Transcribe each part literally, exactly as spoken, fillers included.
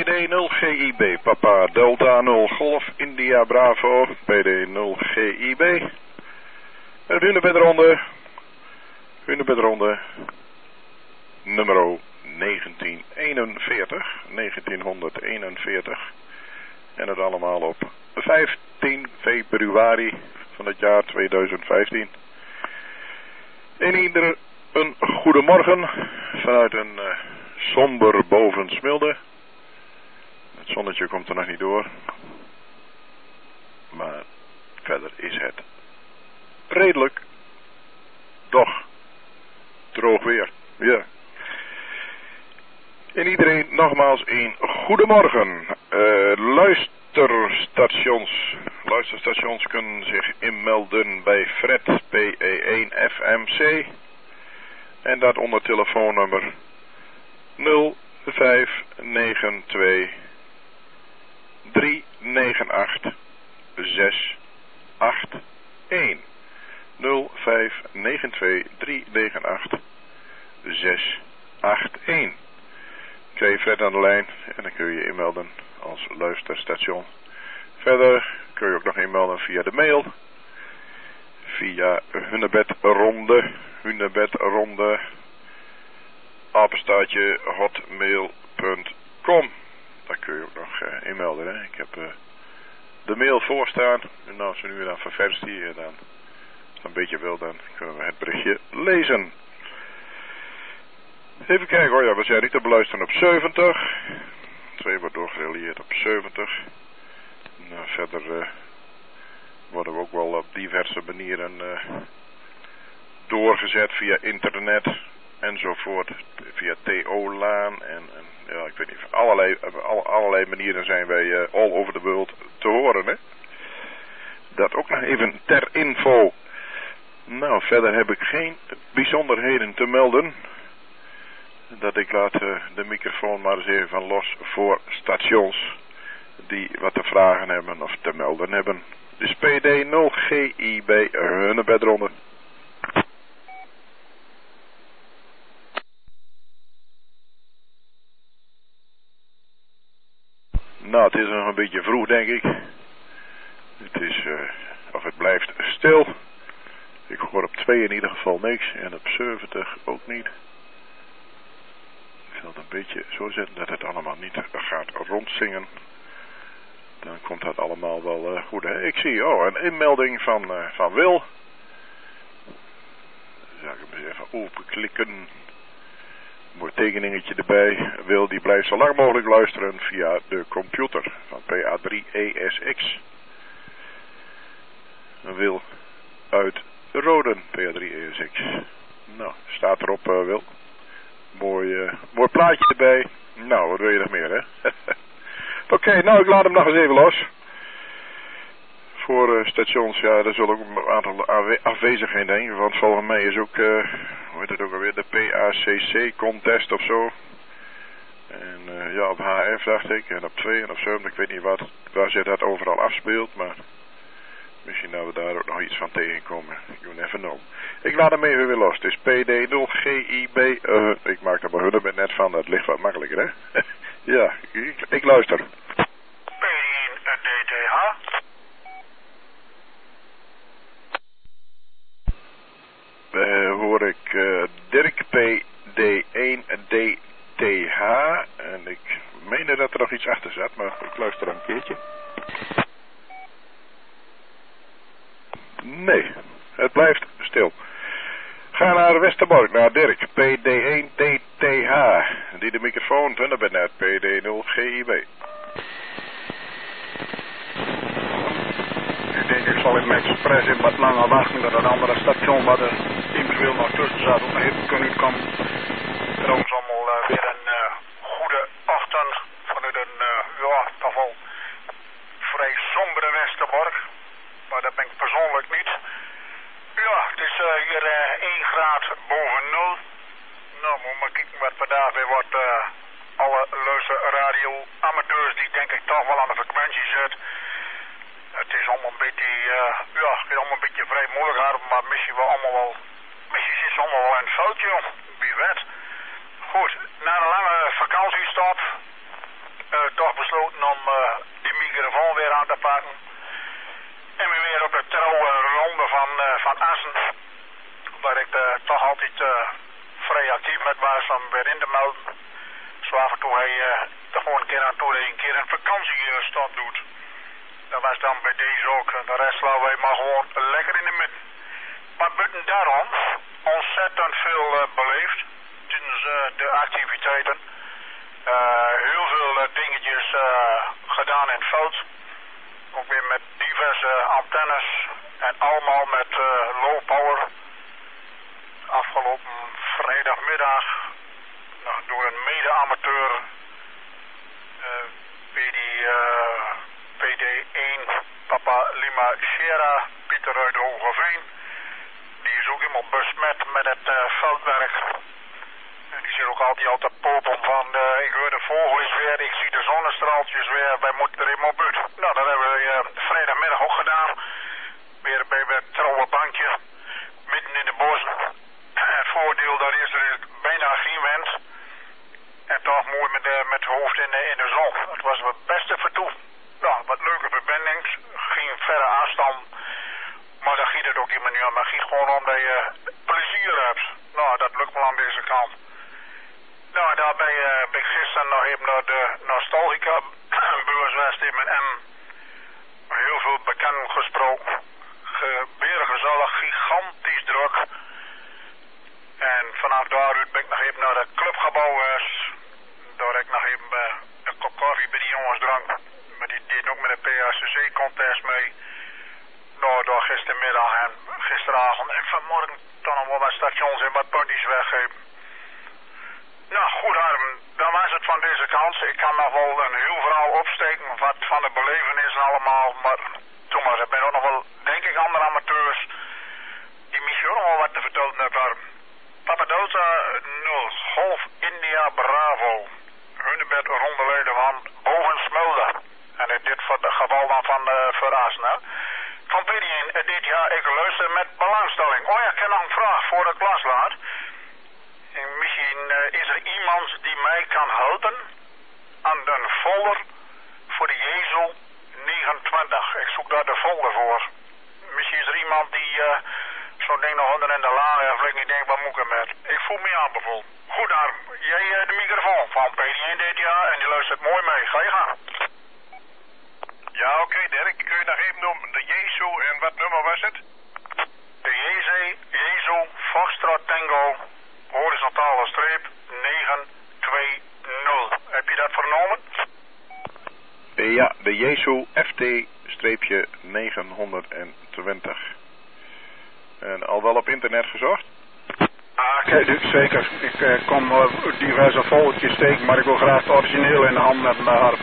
D nul G I B, Papa Delta nul Golf India Bravo, P D nul G I B. Het hunebedronde, hunebedronde, nummer negentien eenenveertig, negentienhonderdeenenveertig. En het allemaal op vijftien februari van het jaar tweeduizend vijftien. En ieder een goedemorgen vanuit een uh, somber boven Smilde. Het zonnetje komt er nog niet door. Maar verder is het redelijk. Doch droog weer. Ja. En iedereen nogmaals een goedemorgen. Uh, luisterstations. Luisterstations kunnen zich inmelden bij Fred P E één F M C. En dat onder telefoonnummer nul vijf negen twee drie negen acht zes acht een. nul vijf negen twee drie negen acht zes acht een. Krijg je Fred aan de lijn en dan kun je je inmelden als luisterstation. Verder kun je ook nog inmelden via de mail. Via hunebedronde, hunebedronde, apenstaartje hotmail punt com. Daar kun je ook nog uh, inmelden. Hè. Ik heb uh, de mail voorstaan. En als we nu dan ververst hier, dan, als het een beetje wil, dan kunnen we het berichtje lezen. Even kijken, oh ja, we zijn niet te beluisteren op zeventig. Twee wordt doorgerelieerd op zeventig. Nou, verder uh, worden we ook wel op diverse manieren uh, doorgezet via internet enzovoort. Via T O-laan en, en ja, ik weet niet, allerlei, alle, allerlei manieren zijn wij uh, all over the world te horen, hè. Dat ook nog even ter info. Nou, verder heb ik geen bijzonderheden te melden. Dat ik laat uh, de microfoon maar eens even van los voor stations die wat te vragen hebben of te melden hebben. Dus P D nul G I B, hunebedronde. Nou, het is nog een beetje vroeg, denk ik. Het is, uh, of het blijft stil. Ik hoor op twee in ieder geval niks en op zeventig ook niet. Ik zal het een beetje zo zetten dat het allemaal niet gaat rondzingen. Dan komt dat allemaal wel uh, goed. Hè? Ik zie, oh, een inmelding van, uh, van Wil. Dan zal ik hem eens even openklikken. Mooi tekeningetje erbij. Wil die blijft zo lang mogelijk luisteren via de computer van P A drie E S X. Wil uit Roden, P A drie E S X. Nou, staat erop uh, Wil. Mooi, uh, mooi plaatje erbij. Nou, wat wil je nog meer, hè? Oké, okay, nou, ik laat hem nog eens even los. Voor uh, stations, ja, er zullen ook een aantal afwezigheden denken. Want volgens mij is ook, uh, hoe heet het ook alweer, de P A C C-contest of zo. En uh, ja, op H F dacht ik, en op twee en op zeven, ik weet niet wat, waar zich dat overal afspeelt, maar misschien dat we daar ook nog iets van tegenkomen. You never know. Ik laat hem even weer los. Het is P D nul G I B. Uh, ik maak er maar hunebed net van, dat ligt wat makkelijker, hè? Ja, ik, ik luister. P één D T H. Uh, hoor ik uh, Dirk P D één D T H. En ik meende dat er nog iets achter zat, maar ik luister een keertje. Nee, het blijft stil. Ga naar Westerbork, naar Dirk, P D één D T H. Die de microfoon tunnen net, P D nul G I B. Ik denk ik zal even expres in wat langer wachten dat een andere station waar de eventueel nog tussen zat ook nog even kunnen komen. Trouwens allemaal uh, weer een uh, goede ochtend vanuit een, uh, ja, toch wel vrij sombere Westerbork. Maar dat ben ik persoonlijk niet. Ja, het is uh, hier uh, één graad boven nul. Nou, moet maar kijken wat vandaag weer wordt. Uh, alle luisterradio amateurs die denk ik toch wel aan de frequentie zitten. Het is allemaal een beetje, uh, ja, het is allemaal een beetje vrij moeilijk aan, maar misschien wel allemaal wel, misschien is het allemaal wel een foutje, wie weet. Goed, na een lange vakantiestop, uh, altijd uh, vrij actief met was om weer in te melden. Zo af en toe hij uh, er gewoon een keer aan toe dat hij een keer een vakantiestop doet. Dat was dan bij deze ook. En de rest laten wij maar gewoon lekker in de midden. Maar buiten daarom ontzettend veel uh, beleefd tijdens uh, de activiteiten. Uh, heel veel uh, dingetjes uh, gedaan in het veld. Ook weer met diverse antennes en allemaal met uh, low power. Afgelopen vrijdagmiddag nou, door een mede-amateur uh, P D, uh, P D één Papa Lima Sierra Pieter uit Hogeveen. Die is ook helemaal besmet met het uh, veldwerk. En die zit ook altijd al te popen van uh, ik hoor de vogels weer, ik zie de zonnestraaltjes weer, wij moeten er helemaal buiten. Nou, dat hebben we uh, vrijdagmiddag ook gedaan. Weer bij het trouwe bankje, midden in de bos. Het voordeel daar is er bijna geen wind. En toch mooi met, de, met het hoofd in de, in de zon. Het was het beste vertoef. Nou, wat leuke verbindings, geen verre afstand. Maar dan giet het ook helemaal niet om. Maar giet gewoon om dat je plezier hebt. Nou, dat lukt wel aan deze kant. Nou, daarbij uh, ben ik gisteren nog even naar de Nostalgica beurswest in met M. Heel veel bekenden gesproken. Ge, weer gezellig, gigantisch druk. En vanaf daaruit ben ik nog even naar het clubgebouw. Daar heb ik nog even uh, een kop koffie bij die jongens drank. Maar die deden ook met de P A C C-contest mee. Nou, door gistermiddag en gisteravond en vanmorgen dan nog wel wat stations en wat puntjes weggeven. Nou, goed Harm, dan was het van deze kant. Ik kan nog wel een heel verhaal opsteken wat van de belevenissen allemaal. Maar toen was er ook nog wel, denk ik, andere amateurs die misschien ook nog wel wat te vertellen hebben, Harm. Papa Delta nul, Golf India Bravo. Hunebed rondeleden van Boven Smulde. En in dit geval dan van uh, Verrassen, hè. Van P D één, uh, dit jaar ik luister met belangstelling. Oh ja, ik heb nog een vraag voor de klas laat. En misschien uh, is er iemand die mij kan helpen aan de folder voor de Jezel negenentwintig. Ik zoek daar de folder voor. Misschien is er iemand die uh, zo'n ding nog onder in de la heeft en ik denk, wat moet ik ermee? Ik voel me aanbevolen. Goed Arm, jij uh, de microfoon van P D één dit jaar en die luistert mooi mee. Ga je gaan. Ja, oké okay, Dirk, kun je nog even noemen de Jezu en wat nummer was het? De J C, Jezu, Foxtrot Tango, horizontale streep negen twee nul. Heb je dat vernomen? Ja, de Jezu F T negenhonderdtwintig. En al wel op internet gezocht? Ah, kijk, zeker. Ik uh, kom uh, diverse foldertjes tegen, maar ik wil graag het origineel in de hand met mijn Harm.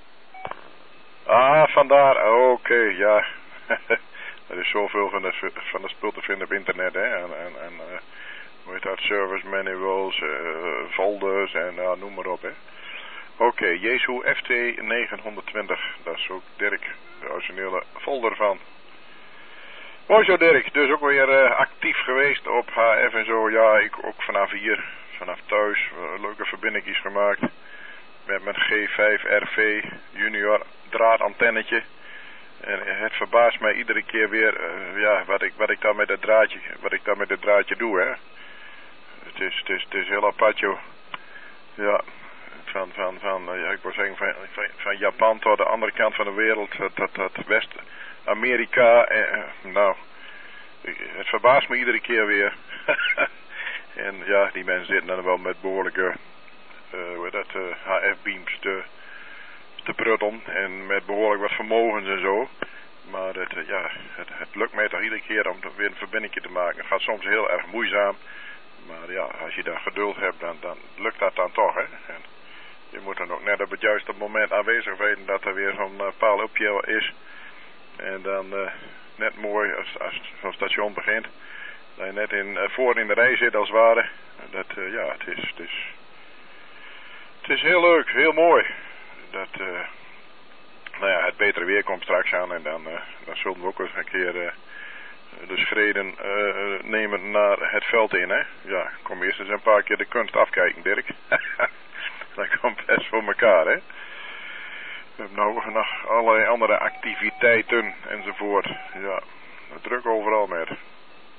Ah, vandaar. Oké, okay, ja. Er is zoveel van de, van de spul te vinden op internet, hè. En, en, en uh, hoe heet dat, service manuals, uh, folders en uh, noem maar op, hè. Oké, okay, Jezu F T negenhonderdtwintig. Dat is ook Dirk, de originele folder van. Mooi zo Dirk, dus ook weer uh, actief geweest op H F en zo. Ja, ik ook vanaf hier, vanaf thuis, uh, leuke verbindingjes gemaakt. Met mijn G vijf R V junior draadantennetje. En het verbaast mij iedere keer weer uh, ja, wat ik, wat ik daar met het draadje, wat ik daar met het draadje doe, hè. Het is, het is, het is heel apart, joh. Ja, van, van, van, uh, ja, ik wil zeggen, van, van, van Japan tot de andere kant van de wereld, dat, dat, dat West-Amerika, eh, nou, het verbaast me iedere keer weer. En ja, die mensen zitten dan wel met behoorlijke, uh, hoe heet dat, uh, H F-beams te, te pruttelen en met behoorlijk wat vermogens en zo. Maar het, uh, ja, het, het lukt mij toch iedere keer om weer een verbinding te maken. Het gaat soms heel erg moeizaam, maar ja, als je dan geduld hebt, dan, dan lukt dat dan toch, hè. En je moet dan ook net op het juiste moment aanwezig weten dat er weer zo'n uh, paal op je is. En dan uh, net mooi als, als zo'n station begint, dat je net in, uh, voor in de rij zit als het ware. Dat, uh, ja, het is, het is, het is heel leuk, heel mooi. Dat, uh, nou ja, het betere weer komt straks aan en dan, uh, dan zullen we ook eens een keer uh, de schreden uh, nemen naar het veld in, hè. Ja, kom eerst eens een paar keer de kunst afkijken, Dirk. Dat komt best voor elkaar, hè. We hebben nou nog allerlei andere activiteiten enzovoort. Ja, druk overal met.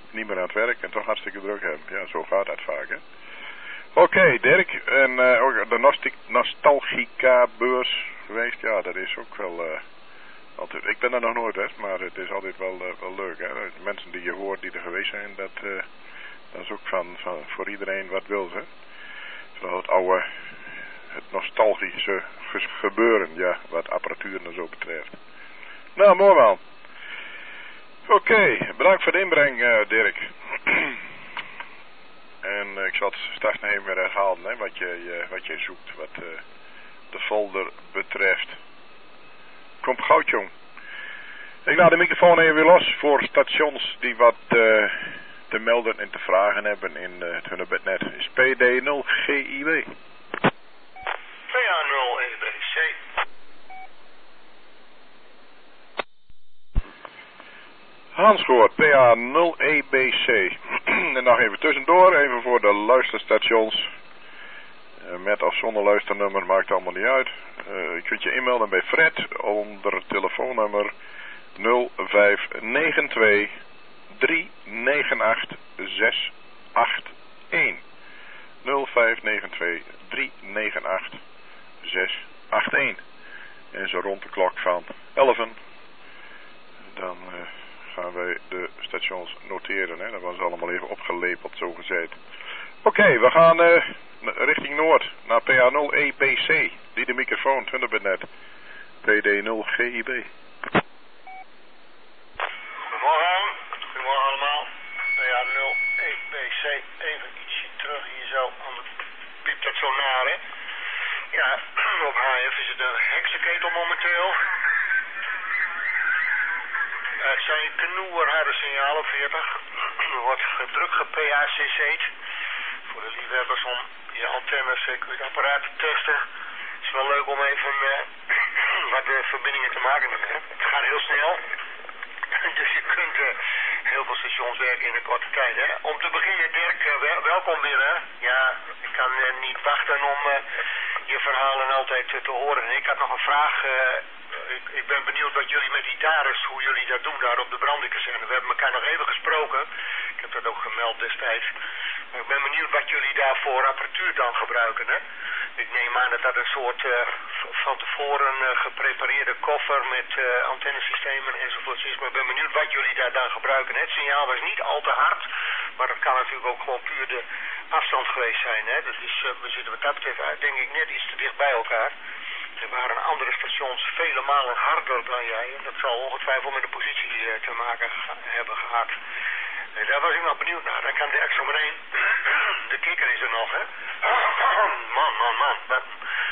niet meer aan het werk en toch hartstikke druk hebben. Ja, zo gaat dat vaak, hè. Oké, okay, Dirk, en uh, ook de Nostik Nostalgica beurs geweest, ja, dat is ook wel uh, altijd, ik ben er nog nooit, hè, maar het is altijd wel, uh, wel leuk, hè. De mensen die je hoort die er geweest zijn, dat, uh, dat is ook van, van voor iedereen wat wil, hè. Vooral het oude, het nostalgische gebeuren, ja, wat apparatuur en zo betreft. Nou, mooi man. Oké, okay, bedankt voor de inbreng, uh, Dirk. En uh, ik zal het straks nog even weer herhalen, hè, wat, je, uh, wat je zoekt, wat uh, de folder betreft. Komt goud, jong. Ik laat de microfoon even weer los voor stations die wat uh, te melden en te vragen hebben in uh, het Hunnebednet. Is P D nul G I B. P A nul E B C. Hans Goort, P A nul E B C. En nog even tussendoor, even voor de luisterstations. Uh, met of zonder luisternummer, maakt allemaal niet uit. Uh, je kunt je inmelden bij Fred onder het telefoonnummer nul vijf negen twee drie negen acht zes acht een. nul vijf negen twee drie negen acht zes acht een. En zo rond de klok van elf. Dan uh, gaan wij de stations noteren. Hè? Dat was allemaal even opgelepeld, zo gezegd. Oké, okay, we gaan uh, richting Noord naar P A nul E B C. Die de microfoon, Thunderbird. P D nul G I B. Goedemorgen. Goedemorgen allemaal. P A nul E B C. Even ietsje terug hier zo. Anders piept dat zo naar, hè. Ja, op H F is het een heksenketel momenteel. Het zijn knoerharde signalen, veertig. Er wordt gedrukt ge-P A C C'd. Voor de liefhebbers om je antennes, C Q-apparaat te testen. Het is wel leuk om even uh, wat uh, verbindingen te maken met hem. Het gaat heel snel. Dus je kunt uh, heel veel stations werken in een korte tijd. Hè? Om te beginnen, Dirk, uh, wel, welkom weer. Hè? Ja, ik kan uh, niet wachten om uh, je verhalen altijd uh, te horen. En ik had nog een vraag. Uh, ik, ik ben benieuwd wat jullie met die Dares, hoe jullie dat doen daar op de brandweerkazerne. We hebben elkaar nog even gesproken. Ik heb dat ook gemeld destijds. Maar ik ben benieuwd wat jullie daarvoor apparatuur dan gebruiken. Hè? Ik neem aan dat dat een soort uh, van tevoren uh, geprepareerde koffer met uh, antennesystemen enzovoorts is. Maar ik ben benieuwd wat jullie daar dan gebruiken. Het signaal was niet al te hard, maar dat kan natuurlijk ook gewoon puur de afstand geweest zijn. Hè? Dat is, uh, we zitten wat dat betreft uit, denk ik net iets te dicht bij elkaar. Er waren andere stations vele malen harder dan jij. En dat zal ongetwijfeld met de positie uh, te maken ge hebben gehad. En daar was ik nog benieuwd naar. Dan kan Dirk zo meteen. De kikker is er nog, hè? Man, man, man. Dat...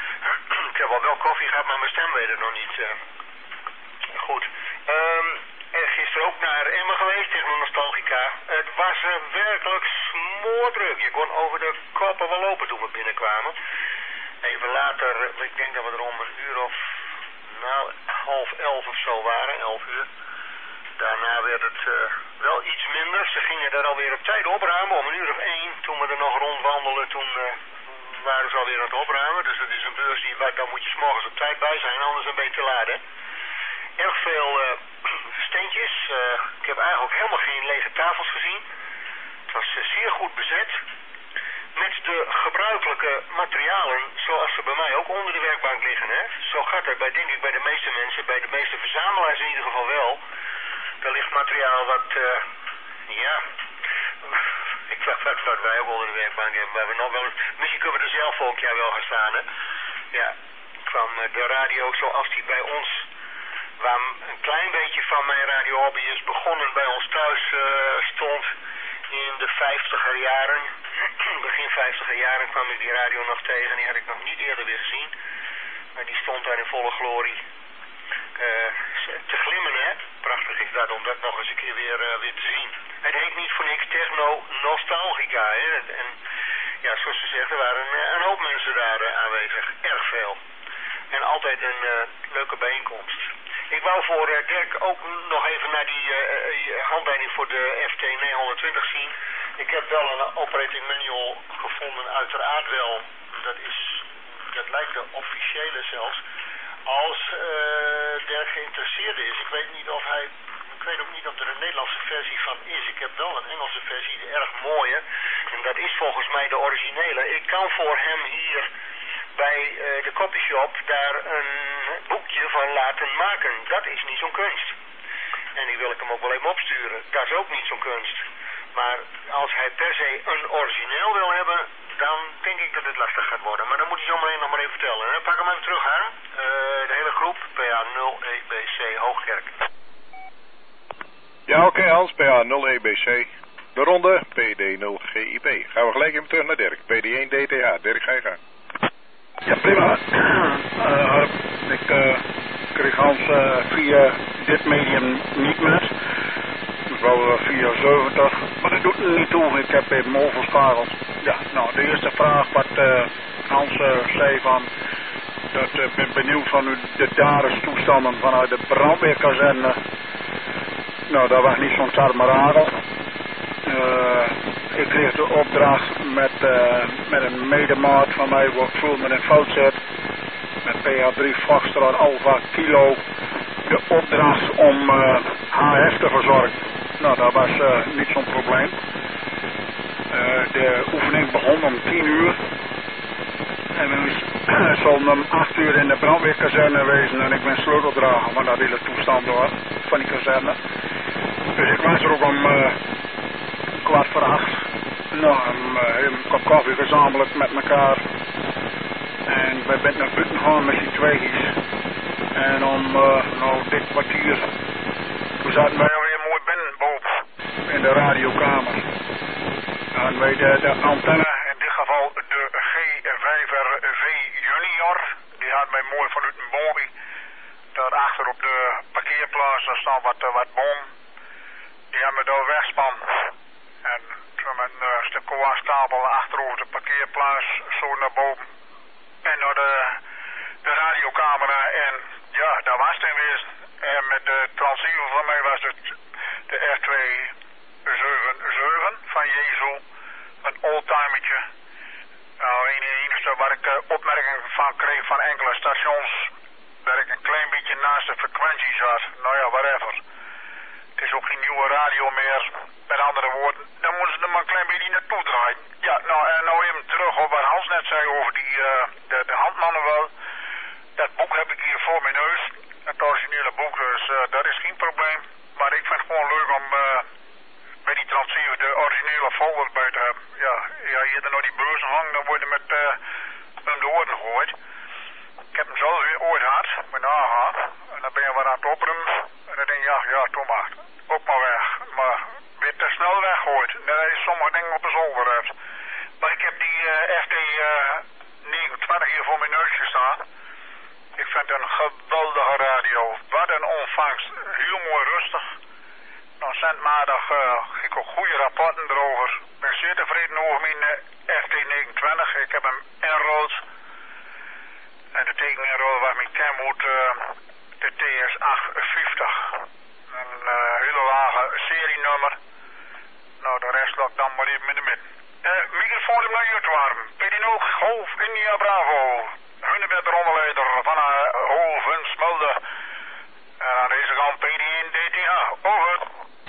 Ik heb al wel koffie gehad, maar mijn stem weet het nog niet. Uh... Goed. Um, en gisteren ook naar Emmen geweest, tegen Nostalgica. Het was er werkelijk smoordruk. Je kon over de koppen wel lopen toen we binnenkwamen. Even later, ik denk dat we er om een uur of, nou, half elf of zo waren, elf uur. Daarna werd het uh, wel iets minder. Ze gingen er alweer op tijd opruimen, om een uur of één. Toen we er nog rondwandelden, toen uh, waren ze alweer aan het opruimen. Dus dat is een beurs die, daar moet je 's morgens op tijd bij zijn, anders een beetje te laat, hè. Erg veel uh, steentjes. Uh, ik heb eigenlijk helemaal geen lege tafels gezien. Het was uh, zeer goed bezet. Met de gebruikelijke materialen zoals ze bij mij ook onder de werkbank liggen. Hè? Zo gaat het bij, denk ik, bij de meeste mensen, bij de meeste verzamelaars in ieder geval wel. Er ligt materiaal wat, uh, ja, ik dacht wat, wat wij ook onder de werkbank hebben. Waar we nog wel, misschien kunnen we er zelf volgend jaar wel gaan staan. Hè? Ja, van de radio zoals die bij ons, waar een klein beetje van mijn radiohobby is begonnen, bij ons thuis uh, stond in de vijftiger jaren. Begin vijftiger jaren kwam ik die radio nog tegen en die had ik nog niet eerder weer gezien. Maar die stond daar in volle glorie uh, te glimmen, hè. Prachtig is dat om dat nog eens een keer weer, uh, weer te zien. Het heet niet voor niks Techno Nostalgica, hè. En ja, zoals ze zegt, er waren een, een hoop mensen daar uh, aanwezig. Erg veel. En altijd een uh, leuke bijeenkomst. Ik wou voor uh, Dirk ook nog even naar die uh, uh, handleiding voor de F T negen zien. Ik heb wel een operating manual gevonden, uiteraard wel. Dat is, dat lijkt de officiële zelfs. Als uh, Dirk geïnteresseerd is, ik weet niet of hij, we weet ook niet of er een Nederlandse versie van is. Ik heb wel een Engelse versie, de erg mooie. En dat is volgens mij de originele. Ik kan voor hem hier bij uh, de copyshop daar een boekje van laten maken. Dat is niet zo'n kunst. En die wil ik hem ook wel even opsturen. Dat is ook niet zo'n kunst. Maar als hij per se een origineel wil hebben, dan denk ik dat het lastig gaat worden. Maar dan moet hij zometeen nog maar even vertellen. Hè? Pak hem even terug, Harm. Uh, de hele groep, P A nul E B C Hoogkerk. Ja, oké okay, Hans, P A nul E B C. De ronde, P D nul G I B. Gaan we gelijk even terug naar Dirk. P D één D T H. Dirk, ga je gang. Ja, prima. Uh, ik uh, kreeg Hans uh, via dit medium niet met. Wel vierenzeventig, maar dat doet er niet toe. Ik heb even overschakeld. Ja, nou, de eerste vraag wat uh, Hans uh, zei van... dat ik uh, ben benieuwd van de daderstoestanden vanuit de brandweerkazerne. Nou, dat was niet zo'n tarmeragel. Uh, ik kreeg de opdracht met, uh, met een medemaat van mij, waar ik vroeg met een fout zet. Met P H drie Foxtrot Alpha Kilo. De opdracht om uh, H F te verzorgen. Nou, dat was uh, niet zo'n probleem. Uh, de oefening begon om tien uur. En we zullen om acht uur in de brandweerkazerne wezen. En ik ben sleuteldrager van dat hele toestand door, van die kazerne. Dus ik was er ook om uh, kwart voor acht. Nou, um, uh, een kop koffie gezamenlijk met elkaar. En wij zijn naar buiten gegaan met die tweeën. En om uh, nou dit kwartier, toen zaten wij alweer mooi binnen boven in de radiokamer. En wij de, de antenne, in dit geval de G vijf R V Junior, die had mij mooi vanuit een boomie. Daarachter op de parkeerplaats, daar staan wat, uh, wat boom. Die hebben we daar wegspan. En zo met een uh, stuk koolstapel achterover de parkeerplaats, zo naar boven. En naar de, de radiocamera en ja, dat was het weer. En met de transceiver van mij was het de R twee zeven zeven van Jezel. Een oldtimertje. Nou, een enige waar ik uh, opmerkingen van kreeg van enkele stations. Dat ik een klein beetje naast de frequentie zat. Nou ja, whatever. Het is ook geen nieuwe radio meer. Met andere woorden, dan moeten ze er maar een klein beetje naartoe draaien. Ja, nou, en nou even terug op wat Hans net zei over die, uh, de, de handmanuel. Dat boek heb ik hier voor mijn neus. Het originele boek, dus uh, dat is geen probleem. Maar ik vind het gewoon leuk om uh, bij die transceiver de originele folder bij te hebben. Ja, ja je er nou die beurzen hangt, dan word je met uh, om de oren gegooid. Ik heb hem zelf weer ooit gehad, met nagaan. En dan ben je wat aan het opruimen. En dan denk je, ja, ja, toen maar. Ook maar weg. Maar weer te snel weggooid. Dan is sommige dingen op de zolder hebt. Maar ik heb die uh, F T negenentwintig hier voor mijn neusje staan. Ik vind het een geweldige radio. Wat een ontvangst. Heel mooi rustig. Nou, centmaandag uh, ging ik ook goede rapporten erover. Ik ben zeer tevreden over mijn uh, F T negenentwintig. Ik heb hem enrolled. En de tekeninrol was mijn Kenwood uh, de T S achthonderdvijftig. Een uh, hele lage serienummer. Nou, de rest lag dan maar even in de midden. Uh, microfoon in mijn warm. P D nul Golf India Bravo. Hunebed de rondeleider van uh, Hoven Smulde. En aan deze kant P D één D T H. Over.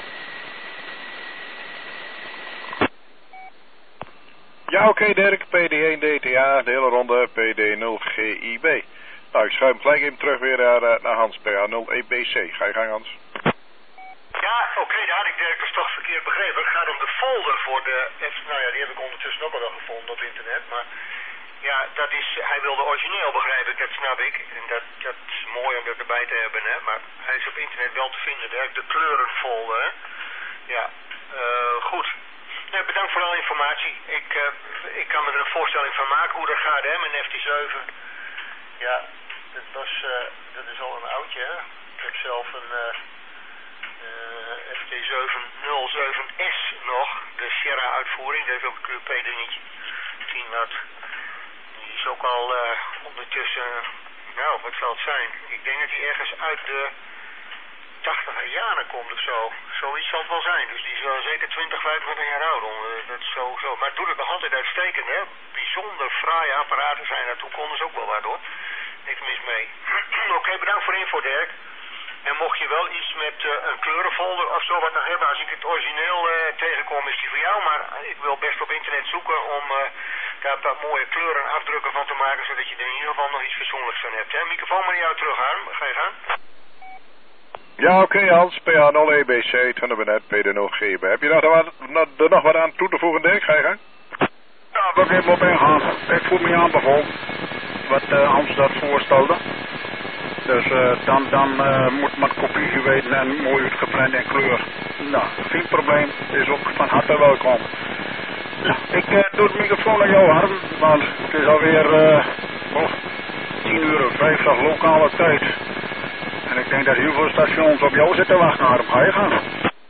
Ja, oké okay, Dirk, P D één D T H, de hele ronde, P D nul G I B. Nou, ik schuif hem gelijk even terug weer naar, uh, naar Hans, P A nul E B C. Ga je gang, Hans. Ja, oké, okay, daar had ik Dirk dus toch verkeerd begrepen. Het gaat om de folder voor de... Nou ja, die heb ik ondertussen ook al wel gevonden op internet, maar... Ja, dat is... Hij wilde origineel, begrijp ik, dat snap ik. En dat, dat is mooi om dat erbij te hebben, hè. Maar hij is op internet wel te vinden, Dirk. De kleurenfolder, hè. Ja, uh, goed. Ja, bedankt voor alle informatie. Ik, uh, ik kan me er een voorstelling van maken hoe dat gaat, hè, met een F T zeven. Ja, dat was, uh, dat is al een oudje, hè. Ik heb zelf een uh, uh, F T zeven nul zeven S nog, de Sierra uitvoering. Dat heeft ook een Q P dingetje. tien watt. Die is ook al uh, ondertussen, nou, wat zal het zijn? Ik denk dat die ergens uit de tachtiger jaren komt of zo. Zoiets zal het wel zijn. Dus die is wel zeker twintig, vijfentwintig jaar oud. Dat is zo, zo. Maar het doet het nog altijd uitstekend, hè. Bijzonder fraaie apparaten zijn er. Toen konden ze ook wel wat, hoor. Niks mis mee. Oké, okay, bedankt voor de info, Dirk. En mocht je wel iets met uh, een kleurenfolder of zo wat nog hebben, als ik het origineel uh, tegenkom, is die voor jou. Maar ik wil best op internet zoeken om uh, daar wat mooie kleuren en afdrukken van te maken, zodat je er in ieder geval nog iets persoonlijks van hebt. Hè? Microfoon maar naar jou terug, Harm. Ga je gaan? Ja, oké, okay, Hans. P A nul E B C, Thunderbird, P D nul G B. Heb je er, wat, er nog wat aan toe te voegen, Dirk? Ga je gang? Ja, wil ik even op ingaan. Ik voel me aanbevolen wat uh, Hans dat voorstelde. Dus uh, dan, dan uh, moet men kopie weten en mooi uitgeprint in kleur. Nou, geen probleem. Is ook van harte welkom. Nou, ik uh, doe het microfoon naar jou, Harm. Want het is alweer uh, oh, tien uur vijftig lokale tijd. En ik denk dat heel veel stations op jou zitten wachten, Harm. Ga je gaan?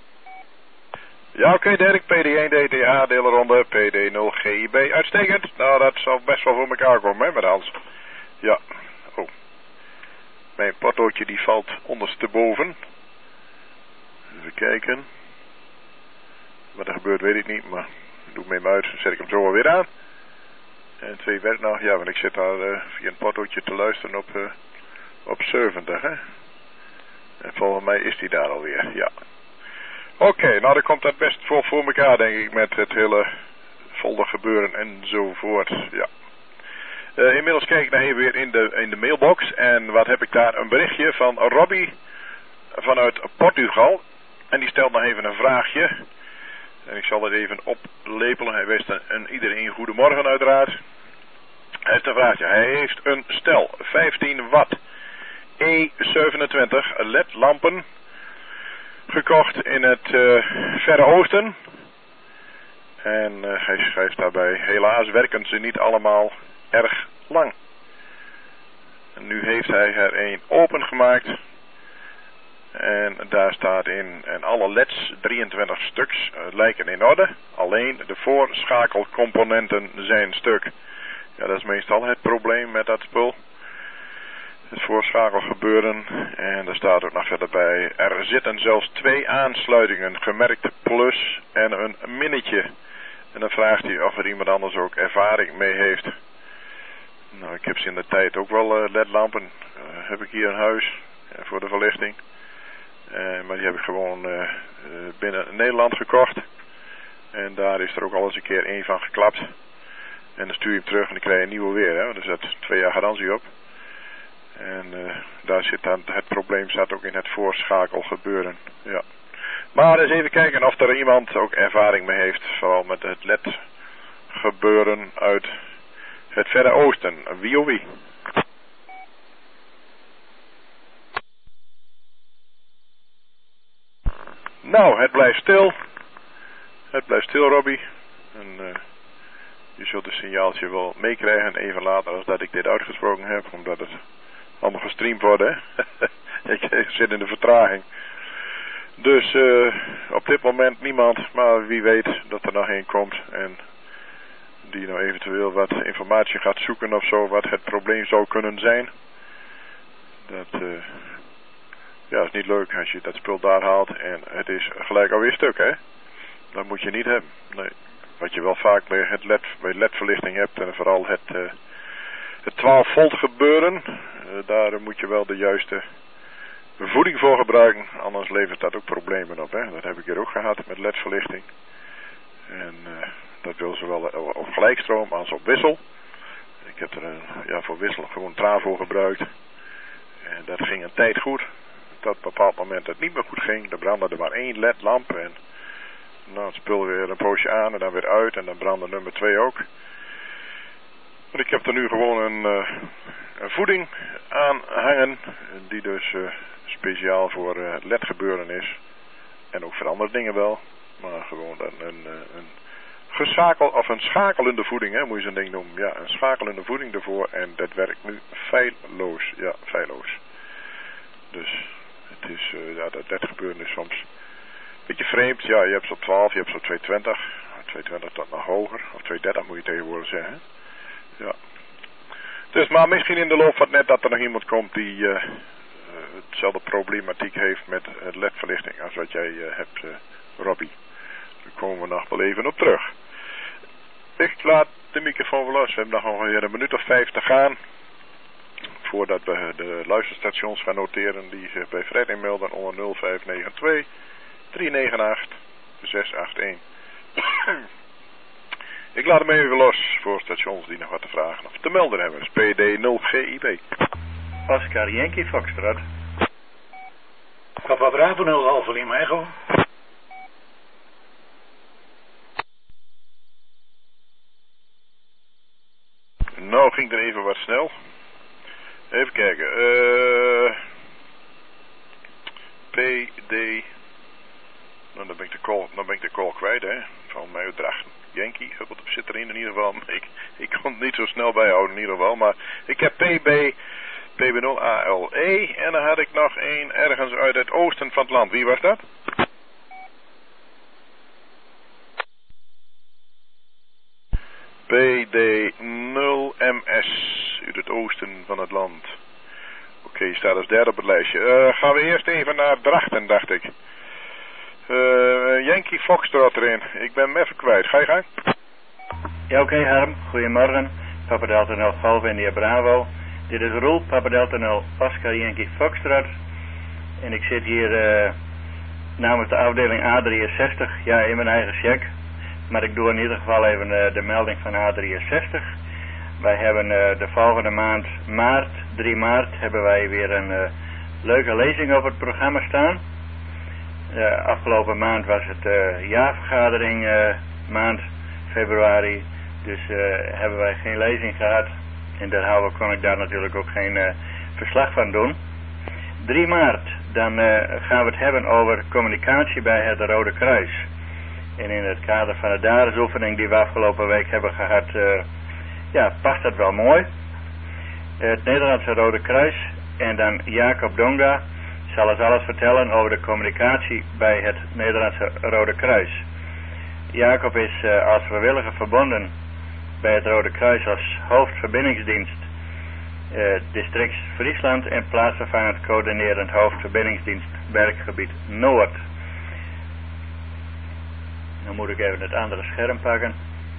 Ja, oké, okay, Dirk. P D één D T A, deelronde, P D nul G I B. Uitstekend. Nou, dat zal best wel voor elkaar komen, hè, met Hans. Ja. Oh. Mijn potloodje die valt ondersteboven. Even kijken. Wat er gebeurt weet ik niet, maar ik doe hem even uit. Dan zet ik hem zo alweer aan. En twee werkt nog. Ja, want ik zit daar uh, via een potloodje te luisteren op, uh, op zeventig, hè. En volgens mij is die daar alweer, ja. Oké, okay, nou dan komt dat best voor, voor elkaar, denk ik, met het hele folder gebeuren enzovoort, ja. Uh, inmiddels kijk ik naar even weer in de, in de mailbox. En wat heb ik daar? Een berichtje van Robbie vanuit Portugal. En die stelt nog even een vraagje. En ik zal het even oplepelen. Hij wees een iedereen goedemorgen uiteraard. Hij heeft een vraagje. Hij heeft een stel vijftien watt E zevenentwintig L E D-lampen gekocht in het uh, Verre Oosten. En uh, hij schrijft daarbij: helaas werken ze niet allemaal erg lang. En nu heeft hij er een opengemaakt. En daar staat in, en alle L E D's, drieëntwintig stuks, uh, lijken in orde. Alleen de voorschakelcomponenten zijn stuk. Ja, dat is meestal het probleem met dat spul. Het voorschakelgebeuren. En er staat ook nog verder bij: er zitten zelfs twee aansluitingen, gemerkt plus en een minnetje. En dan vraagt hij of er iemand anders ook ervaring mee heeft. Nou, ik heb ze in de tijd ook wel uh, L E D-lampen. Uh, heb ik hier in huis uh, voor de verlichting. Uh, maar die heb ik gewoon uh, uh, binnen Nederland gekocht. En daar is er ook al eens een keer één van geklapt. En dan stuur je hem terug en dan krijg je een nieuwe weer. Hè? Want er zit twee jaar garantie op. En uh, daar zit dan het probleem zat ook in het voorschakelgebeuren. Ja. Maar eens even kijken of er iemand ook ervaring mee heeft. Vooral met het L E D-gebeuren uit het Verre Oosten. Wie of wie? Nou, het blijft stil. Het blijft stil, Robbie. En uh, je zult het signaaltje wel meekrijgen even later als dat ik dit uitgesproken heb. Omdat het allemaal gestreamd wordt, hè. Ik zit in de vertraging. Dus uh, op dit moment niemand, maar wie weet dat er nog een komt en die nou eventueel wat informatie gaat zoeken of zo, wat het probleem zou kunnen zijn. Dat uh, ja, is niet leuk als je dat spul daar haalt en het is gelijk alweer stuk, hè. Dat moet je niet hebben. Nee. Wat je wel vaak bij het L E D, bij L E D-verlichting hebt en vooral het, uh, het twaalf volt gebeuren, uh, daar moet je wel de juiste voeding voor gebruiken, anders levert dat ook problemen op, hè. Dat heb ik hier ook gehad met L E D-verlichting. En uh, dat wil zowel op gelijkstroom als op wissel. Ik heb er een, ja, voor wissel gewoon travo gebruikt. En dat ging een tijd goed. Tot een bepaald moment dat het niet meer goed ging. Er brandde er maar één L E D-lamp. En nou, het spul weer een poosje aan en dan weer uit. En dan brandde nummer twee ook. Maar ik heb er nu gewoon een, uh, een voeding aan hangen. Die dus uh, speciaal voor uh, L E D-gebeuren is. En ook voor andere dingen wel. Maar gewoon een, een, een geschakel, of een schakelende voeding, hè, moet je zo'n ding noemen. Ja, een schakelende voeding ervoor. En dat werkt nu feilloos. Ja, feilloos. Dus het is, uh, ja, dat L E D-gebeuren is soms een beetje vreemd. Ja, je hebt zo twaalf, je hebt zo tweehonderdtwintig. tweehonderdtwintig tot nog hoger. Of tweehonderddertig moet je tegenwoordig zeggen. Ja. Dus, maar misschien in de loop van het net dat er nog iemand komt die uh, uh, hetzelfde problematiek heeft met uh, L E D-verlichting als wat jij uh, hebt, uh, Robbie. Daar komen we nog wel even op terug. Ik laat de microfoon wel los. We hebben nog ongeveer een minuut of vijf te gaan voordat we de luisterstations gaan noteren die zich bij Fred inmelden onder nul vijf negen twee drie negen acht zes acht een. Ik laat hem even los voor stations die nog wat te vragen of te melden hebben. P D nul G I B. Oscar Yankee Foxtrot. Papa Bravo nul Alpha Lima Echo. Nou ging er even wat snel. Even kijken. Uh, P D. Nou, dan ben ik de call, dan ben ik de call kwijt, hè. Van mij uitdrachten. Yankee, wat zit erin in ieder geval. Ik, ik kon het niet zo snel bijhouden in ieder geval. Maar ik heb P B, P B nul A L E. En dan had ik nog één ergens uit het oosten van het land. Wie was dat? P D nul M S uit het oosten van het land. Oké, okay, staat als derde op het lijstje. Uh, gaan we eerst even naar Drachten, dacht ik. Uh, Yankee Foxtrot erin. Ik ben hem even kwijt. Ga je gang? Ja, oké, okay, Harm. Goedemorgen. Papa Delta nul Golf India Bravo. Dit is Roel, Papa Delta nul Oscar Yankee Foxtrot. En ik zit hier uh, namens de afdeling A drieënzestig. Ja, in mijn eigen check. Maar ik doe in ieder geval even uh, de melding van A drieënzestig. Wij hebben uh, de volgende maand, maart, drie maart, hebben wij weer een uh, leuke lezing op het programma staan. Uh, afgelopen maand was het uh, jaarvergadering uh, maand, februari. Dus uh, hebben wij geen lezing gehad. En derhalve kon ik daar natuurlijk ook geen uh, verslag van doen. drie maart, dan uh, gaan we het hebben over communicatie bij het Rode Kruis. En in het kader van de dadesoefening die we afgelopen week hebben gehad, uh, ja, past dat wel mooi. Uh, het Nederlandse Rode Kruis en dan Jacob Donga zal ons alles vertellen over de communicatie bij het Nederlandse Rode Kruis. Jacob is uh, als vrijwilliger verbonden bij het Rode Kruis als hoofdverbindingsdienst uh, district Friesland en plaatsvervangend coördinerend hoofdverbindingsdienst werkgebied Noord. Dan moet ik even het andere scherm pakken.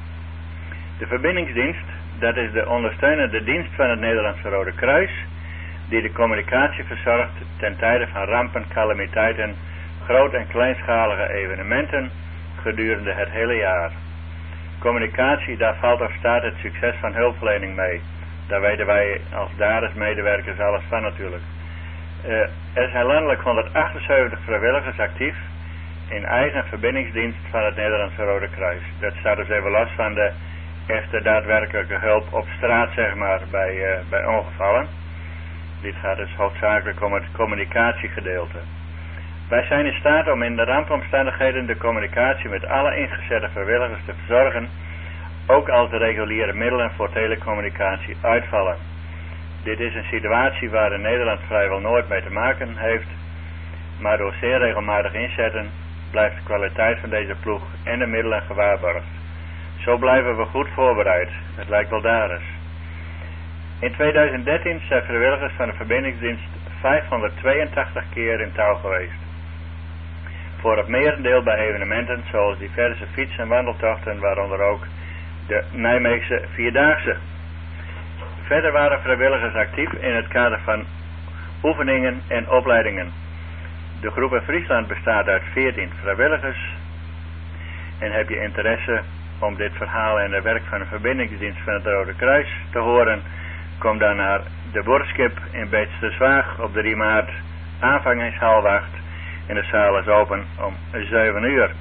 De verbindingsdienst, dat is de ondersteunende dienst van het Nederlandse Rode Kruis, die de communicatie verzorgt ten tijde van rampen, calamiteiten, groot- en kleinschalige evenementen gedurende het hele jaar. Communicatie, daar valt of staat het succes van hulpverlening mee. Daar weten wij als dadersmedewerkers alles van natuurlijk. Uh, er zijn landelijk honderdachtenzeventig vrijwilligers actief in eigen verbindingsdienst van het Nederlandse Rode Kruis. Dat staat dus even los van de echte daadwerkelijke hulp op straat, zeg maar, bij, uh, bij ongevallen. Dit gaat dus hoofdzakelijk om het communicatiegedeelte. Wij zijn in staat om in de rampomstandigheden de communicatie met alle ingezette vrijwilligers te verzorgen, ook als de reguliere middelen voor telecommunicatie uitvallen. Dit is een situatie waar Nederland vrijwel nooit mee te maken heeft, maar door zeer regelmatig inzetten blijft de kwaliteit van deze ploeg en de middelen gewaarborgd. Zo blijven we goed voorbereid. Het lijkt wel daar. In tweeduizend dertien zijn vrijwilligers van de verbindingsdienst vijfhonderdtweeëntachtig keer in touw geweest. Voor het merendeel bij evenementen zoals diverse fiets- en wandeltochten, waaronder ook de Nijmeegse Vierdaagse. Verder waren vrijwilligers actief in het kader van oefeningen en opleidingen. De groep in Friesland bestaat uit veertien vrijwilligers. En heb je interesse om dit verhaal en het werk van de verbindingsdienst van het Rode Kruis te horen, kom dan naar de Borskip in Beetsterswaag op drie maart, aanvangingshalwacht. En de zaal is open om zeven uur.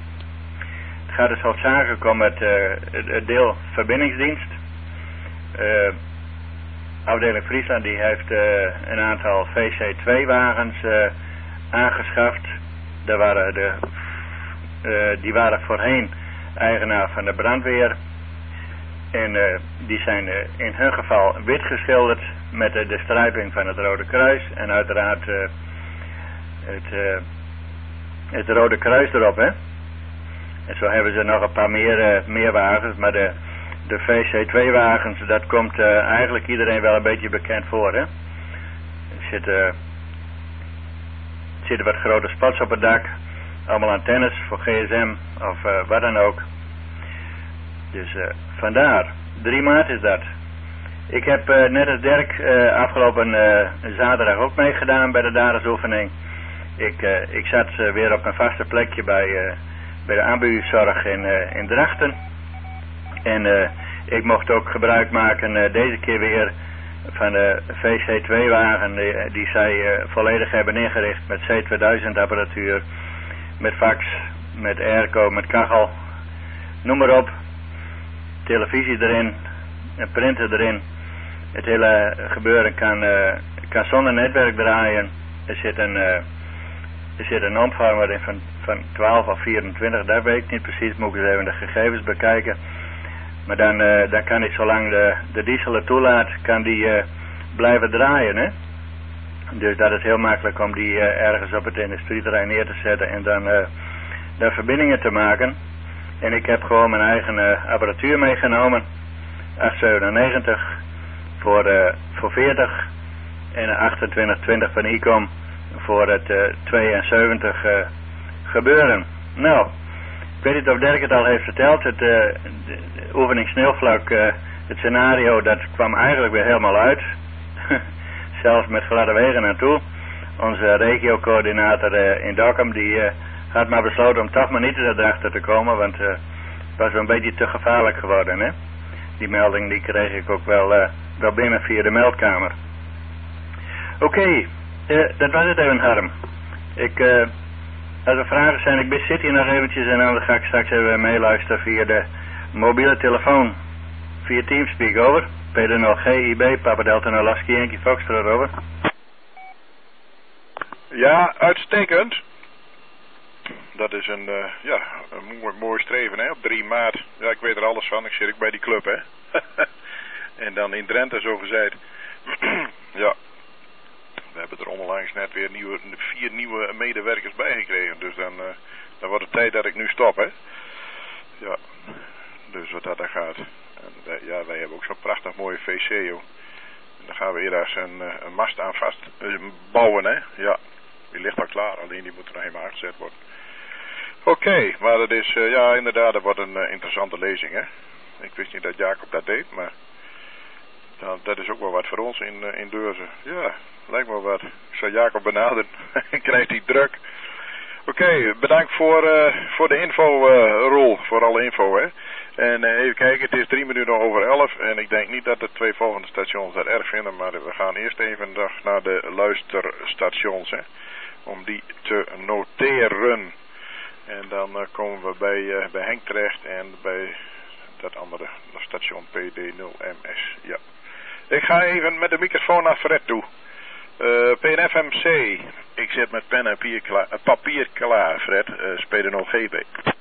Het gaat dus hoofdzakelijk om het, uh, het deel verbindingsdienst. Uh, afdeling Friesland die heeft uh, een aantal V C twee wagens uh, aangeschaft. Daar waren de, uh, die waren voorheen eigenaar van de brandweer. En uh, die zijn uh, in hun geval wit geschilderd met uh, de strijping van het Rode Kruis. En uiteraard uh, het, uh, het Rode Kruis erop, hè. En zo hebben ze nog een paar meer, uh, meer wagens. Maar de, de V C twee wagens, dat komt uh, eigenlijk iedereen wel een beetje bekend voor, hè. Er zitten, uh, er zitten wat grote spots op het dak. Allemaal antennes voor G S M of uh, wat dan ook. Dus uh, vandaar, drie maart is dat. Ik heb uh, net als Dirk uh, afgelopen uh, zaterdag ook meegedaan bij de dadersoefening. Ik, uh, ik zat uh, weer op een vaste plekje bij, uh, bij de ambuuszorg in, uh, in Drachten. En uh, ik mocht ook gebruik maken uh, deze keer weer van de V C twee wagen die, die zij uh, volledig hebben ingericht met C tweeduizend apparatuur, met fax, met airco, met kachel, noem maar op. Televisie erin, een printer erin. Het hele gebeuren kan, uh, kan zonder netwerk draaien. Er zit een, uh, er zit een omvormer in van, van twaalf of vierentwintig, dat weet ik niet precies, moet ik eens even de gegevens bekijken. Maar dan, uh, dan kan ik, zolang de, de diesel het toelaat, kan die uh, blijven draaien. Hè? Dus dat is heel makkelijk om die uh, ergens op het industrieterrein neer te zetten en dan uh, de verbindingen te maken. En ik heb gewoon mijn eigen uh, apparatuur meegenomen. achthonderdzevenennegentig voor, uh, voor veertig en achtentwintig twintig van Icom voor het uh, tweeënzeventig uh, gebeuren. Nou, ik weet niet of Dirk het al heeft verteld. Het uh, de, de oefening sneeuwvlak, uh, het scenario, dat kwam eigenlijk weer helemaal uit. Zelfs met gladde wegen naartoe. Onze regiocoördinator uh, in Dokkum, die uh, had maar besloten om toch maar niet erachter te komen, want uh, het was wel een beetje te gevaarlijk geworden, hè. Die melding die kreeg ik ook wel, uh, wel binnen via de meldkamer. Oké, okay, uh, dat was het even, Harm. Ik, uh, als er vragen zijn, ik zit hier nog eventjes en dan ga ik straks even meeluisteren via de mobiele telefoon. Via Teamspeak, over. Peter nul G I B, Papa Delta nul Lasky Yankee Foxtrot, over. Ja, uitstekend. Dat is een, uh, ja, een mooi, mooi streven, hè, op drie maart. Ja, ik weet er alles van, ik zit ook bij die club, hè. En dan in Drenthe, zo gezegd. Ja, we hebben er onlangs net weer nieuwe, vier nieuwe medewerkers bij gekregen. Dus dan, uh, dan wordt het tijd dat ik nu stop, hè. Ja, dus wat dat dan gaat. En wij, ja, wij hebben ook zo'n prachtig mooie V C, joh. En dan gaan we eerst een, een mast aan vast uh, bouwen, hè. Ja, die ligt al klaar, alleen die moet er nog helemaal aangezet worden. Oké, okay, maar dat is, uh, ja inderdaad, dat wordt een uh, interessante lezing, hè. Ik wist niet dat Jacob dat deed, maar dat, dat is ook wel wat voor ons in, uh, in Deurzen. Ja, lijkt me wat. Ik zal Jacob benaderen, krijgt hij druk. Oké, okay, bedankt voor, uh, voor de info, uh, Roel, voor alle info, hè. En uh, even kijken, het is drie minuten over elf en ik denk niet dat de twee volgende stations dat erg vinden, maar we gaan eerst even naar de luisterstations, hè, om die te noteren. En dan uh, komen we bij, uh, bij Henk terecht en bij dat andere station P D nul M S. Ja. Ik ga even met de microfoon naar Fred toe. Uh, P N F M C. Ik zit met pen en papier klaar, uh, papier klaar Fred. Uh, P D nul G B.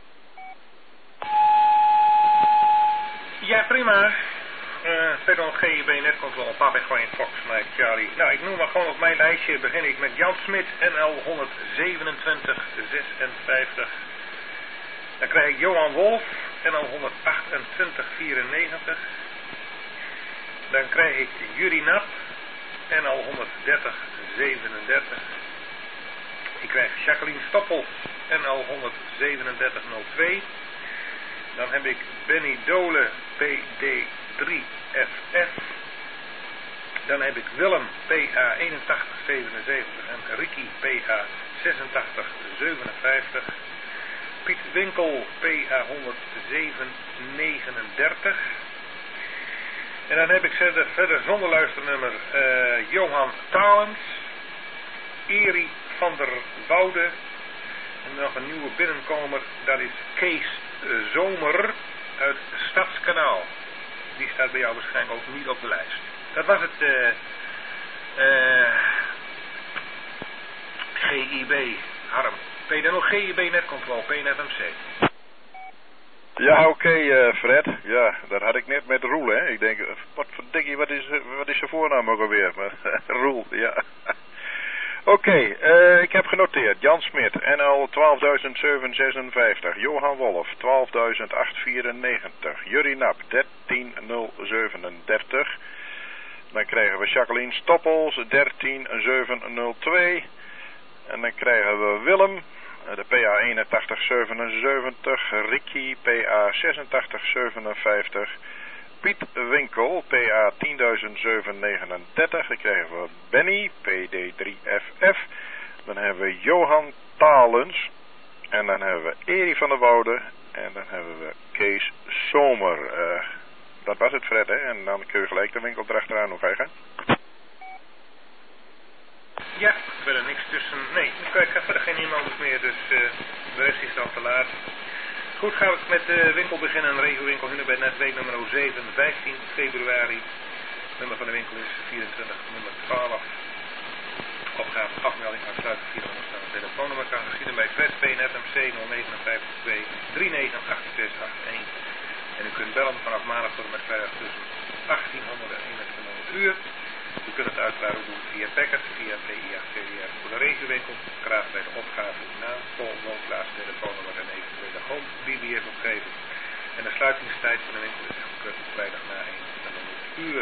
Ja, prima. Uh, P D nul G B netcontrole, Papa Echo Fox, Mike Charlie. Nou, ik noem maar gewoon op mijn lijstje. Begin ik met Jan Smit, N L honderdzevenentwintig zesenvijftig. Dan krijg ik Johan Wolf, N L honderdachtentwintig vierennegentig. Dan krijg ik Jurie Nap, N L honderddertig zevenendertig. Ik krijg Jacqueline Stoppels, N L honderdzevenendertig nul twee. Dan heb ik Benny Dole, P D drie F F. Dan heb ik Willem, P A eenentachtig zevenenzeventig en Ricky, P A zesentachtig zevenenvijftig. Piet Winkel, P A honderdzeven negenendertig. En dan heb ik verder, verder zonder luisternummer uh, Johan Talens, Eri van der Woude. En nog een nieuwe binnenkomer, dat is Kees Zomer uit Stadskanaal. Die staat bij jou waarschijnlijk ook niet op de lijst. Dat was het uh, uh, G I B, Harm. P D nul G I B netcontrole, P N F M C. Ja, oké okay, uh, Fred. Ja, dat had ik net met Roel, hè. Ik denk, wat verdikkie, wat is, wat is zijn voornaam ook alweer? Maar Roel, ja. Oké, okay, uh, ik heb genoteerd. Jan Smit, N L twaalfduizend zevenhonderdzesenvijftig. Johan Wolf, twaalfduizend achthonderdvierennegentig. Jurie Nap, dertien nul zevenendertig. Dan krijgen we Jacqueline Stoppels, dertien zevenhonderdtwee. En dan krijgen we Willem, de P A eenentachtig zevenenzeventig. Ricky, P A zesentachtig zevenenvijftig. Piet Winkel, P A tien duizend zevenhonderdnegenendertig. Dan krijgen we Benny, P D drie F F. Dan hebben we Johan Talens. En dan hebben we Eri van der Woude. En dan hebben we Kees Zomer. Uh, dat was het, Fred, hè? En dan kun je gelijk de winkel erachteraan nog krijgen. Ja, verder niks tussen. Nee, ik heb verder geen inlanders meer, dus uh, de rest is dan te laat. Goed, gaan we met de winkel beginnen. Een regiowinkel Hunebed Netweek nummer zeven, vijftien februari. Nummer van de winkel is vierentwintig, nummer twaalf. Opgave afmelding aansluiten via de onderstaande telefoonnummer kan geschieden bij Fred P N F M C nul negen vijf twee drie negen acht zes acht een. En u kunt bellen vanaf maandag tot en met vrijdag tussen achttienhonderd en eenentwintighonderd uur. U kunt het uiteraard ook doen via Packet, via P I A C D R voor de regiowinkel. Graag bij de opgave naam, vol, woonplaats, telefoonnummer en eventuele home B B S opgeven. En de sluitingstijd van de winkel is gekort vrijdag na eenentwintig uur.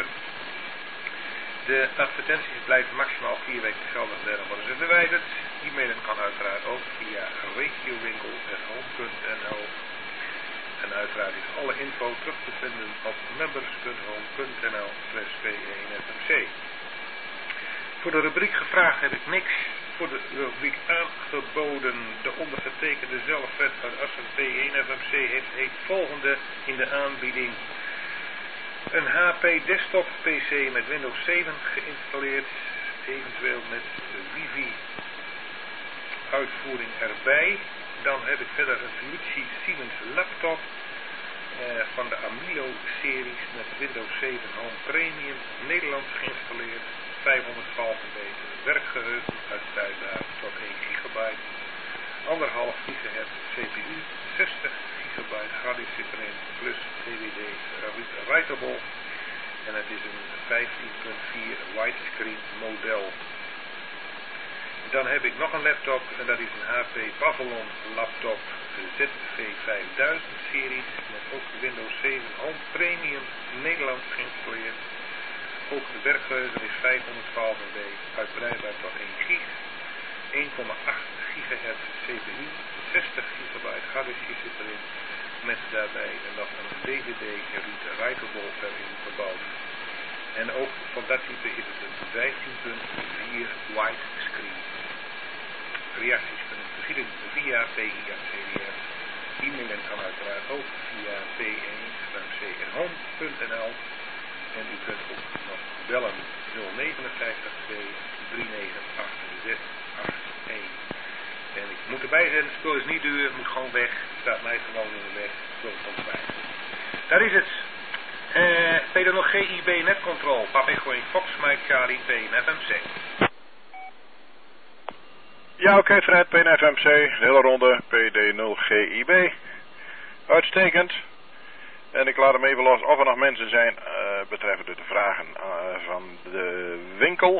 De advertenties blijven maximaal vier weken geldig, daarom worden ze verwijderd. E-mailen kan uiteraard ook via regiowinkel punt home punt n l. En uiteraard is alle info terug te vinden op members punt home punt n l slash P één F M C. Voor de rubriek gevraagd heb ik niks. Voor de rubriek aangeboden, de ondergetekende zelf, Fred van Assen P één F M C, heeft het volgende in de aanbieding. Een H P desktop P C met Windows zeven geïnstalleerd, eventueel met wifi uitvoering erbij. Dan heb ik verder een Felici Siemens laptop eh, van de Amilo series met Windows zeven Home Premium, Nederlands geïnstalleerd, vijfhonderdtwaalf megabyte werkgeheugen uitbreidbaar tot één gigabyte, anderhalf gigahertz C P U, zestig gigabyte harddisk zit erin, plus D V D writable. En het is een vijftien punt vier widescreen model. Dan heb ik nog een laptop en dat is een H P Pavilion laptop Z V vijfduizend series met ook Windows zeven Home Premium Nederlands geïnstalleerd. Ook de werkgeheugen is vijfhonderdtwaalf megabyte uitbreidbaar tot één gig, één komma acht gigahertz C P U, zestig gigabyte harddisk zit erin met daarbij nog een D V D writable erin gebouwd. En ook van dat type is het een vijftien punt vier widescreen. Reacties kunnen geschieden via P I A C D R. E-mailen kan uiteraard ook via P één F M C en home punt n l. En u kunt ook nog bellen nul negen vijf twee drie negen acht zes acht een. En ik moet erbij zeggen, het spul is niet duur, het moet gewoon weg. Het staat mij gewoon in de weg, het spul komt erbij. Daar is het. Uh, verder nog G I B netcontrol, Papa Echo Fox, Mike Charlie, P N F M C. Ja, oké, okay, Fred, P N F M C, hele ronde, P D nul G I B. Uitstekend. En ik laat hem even los of er nog mensen zijn uh, betreffende de vragen uh, van de winkel.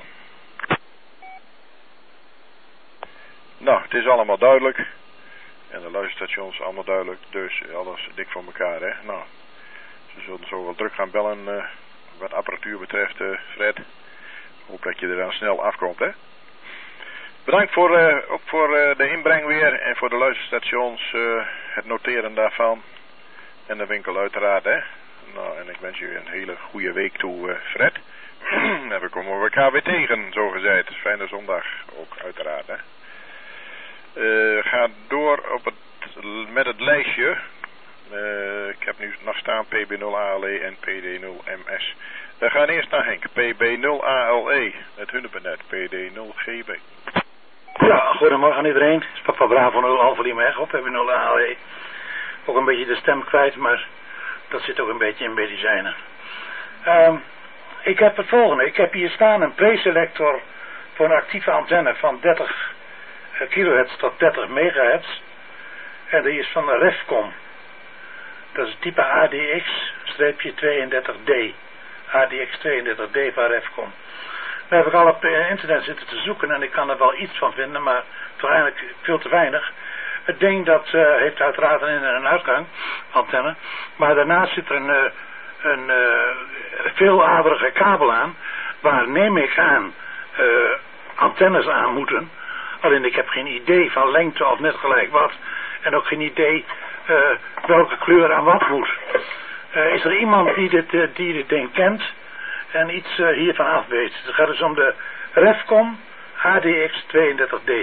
Nou, het is allemaal duidelijk. En de luisterstations allemaal duidelijk. Dus alles dik voor elkaar, hè. Nou, ze zullen zo wel druk gaan bellen uh, wat apparatuur betreft, uh, Fred. Ik hoop dat je er dan snel afkomt, hè. Bedankt voor, uh, ook voor uh, de inbreng weer en voor de luisterstations, uh, het noteren daarvan. En de winkel uiteraard, hè. Nou, en ik wens je een hele goede week toe, uh, Fred. En we komen elkaar weer tegen, zo gezegd. Fijne zondag ook, uiteraard, hè. Uh, ga door op het, met het lijstje. Uh, ik heb nu nog staan P B nul A L E en P D nul M S. We gaan eerst naar Henk. P B nul A L E, het Hunebed, P D nul G B. Ja, goedemorgen iedereen. Het is Papa Bravo nul Alpha Lima Echo, P B nul A L E. Ook een beetje de stem kwijt, maar dat zit ook een beetje in medicijnen. Um, ik heb het volgende. Ik heb hier staan een preselector voor een actieve antenne van dertig kilohertz tot dertig megahertz. En die is van de Refcom. Dat is type A D X tweeëndertig D. A D X tweeëndertig D van Refcom. Daar heb ik al op internet zitten te zoeken en ik kan er wel iets van vinden, maar toch eigenlijk veel te weinig. Het ding dat uh, heeft uiteraard een in- en een uitgang, antenne, maar daarnaast zit er een, uh, een uh, veeladerige kabel aan, waar neem ik aan uh, antennes aan moeten. Alleen ik heb geen idee van lengte of net gelijk wat. En ook geen idee uh, welke kleur aan wat moet. Uh, is er iemand die dit, uh, die dit ding kent en iets uh, hiervan af weet? Het gaat dus om de Refcom H D X tweeëndertig D.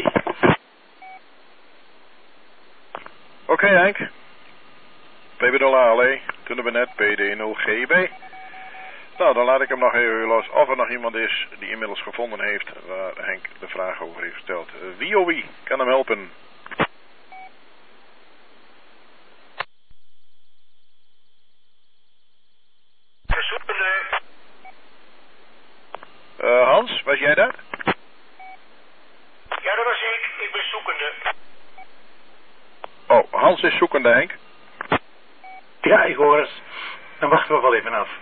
Oké okay, Henk. P B nul A L E, Tunnebenet, P D nul G I B. Nou, dan laat ik hem nog even los. Of er nog iemand is die inmiddels gevonden heeft waar Henk de vraag over heeft gesteld. Uh, wie of wie kan hem helpen? Verzoekende. Uh, Hans, was jij dat? Ja, dat was ik. Ik ben zoekende. Oh, Hans is zoekende, Henk. Ja, ik hoor het. Dan wachten we wel even af.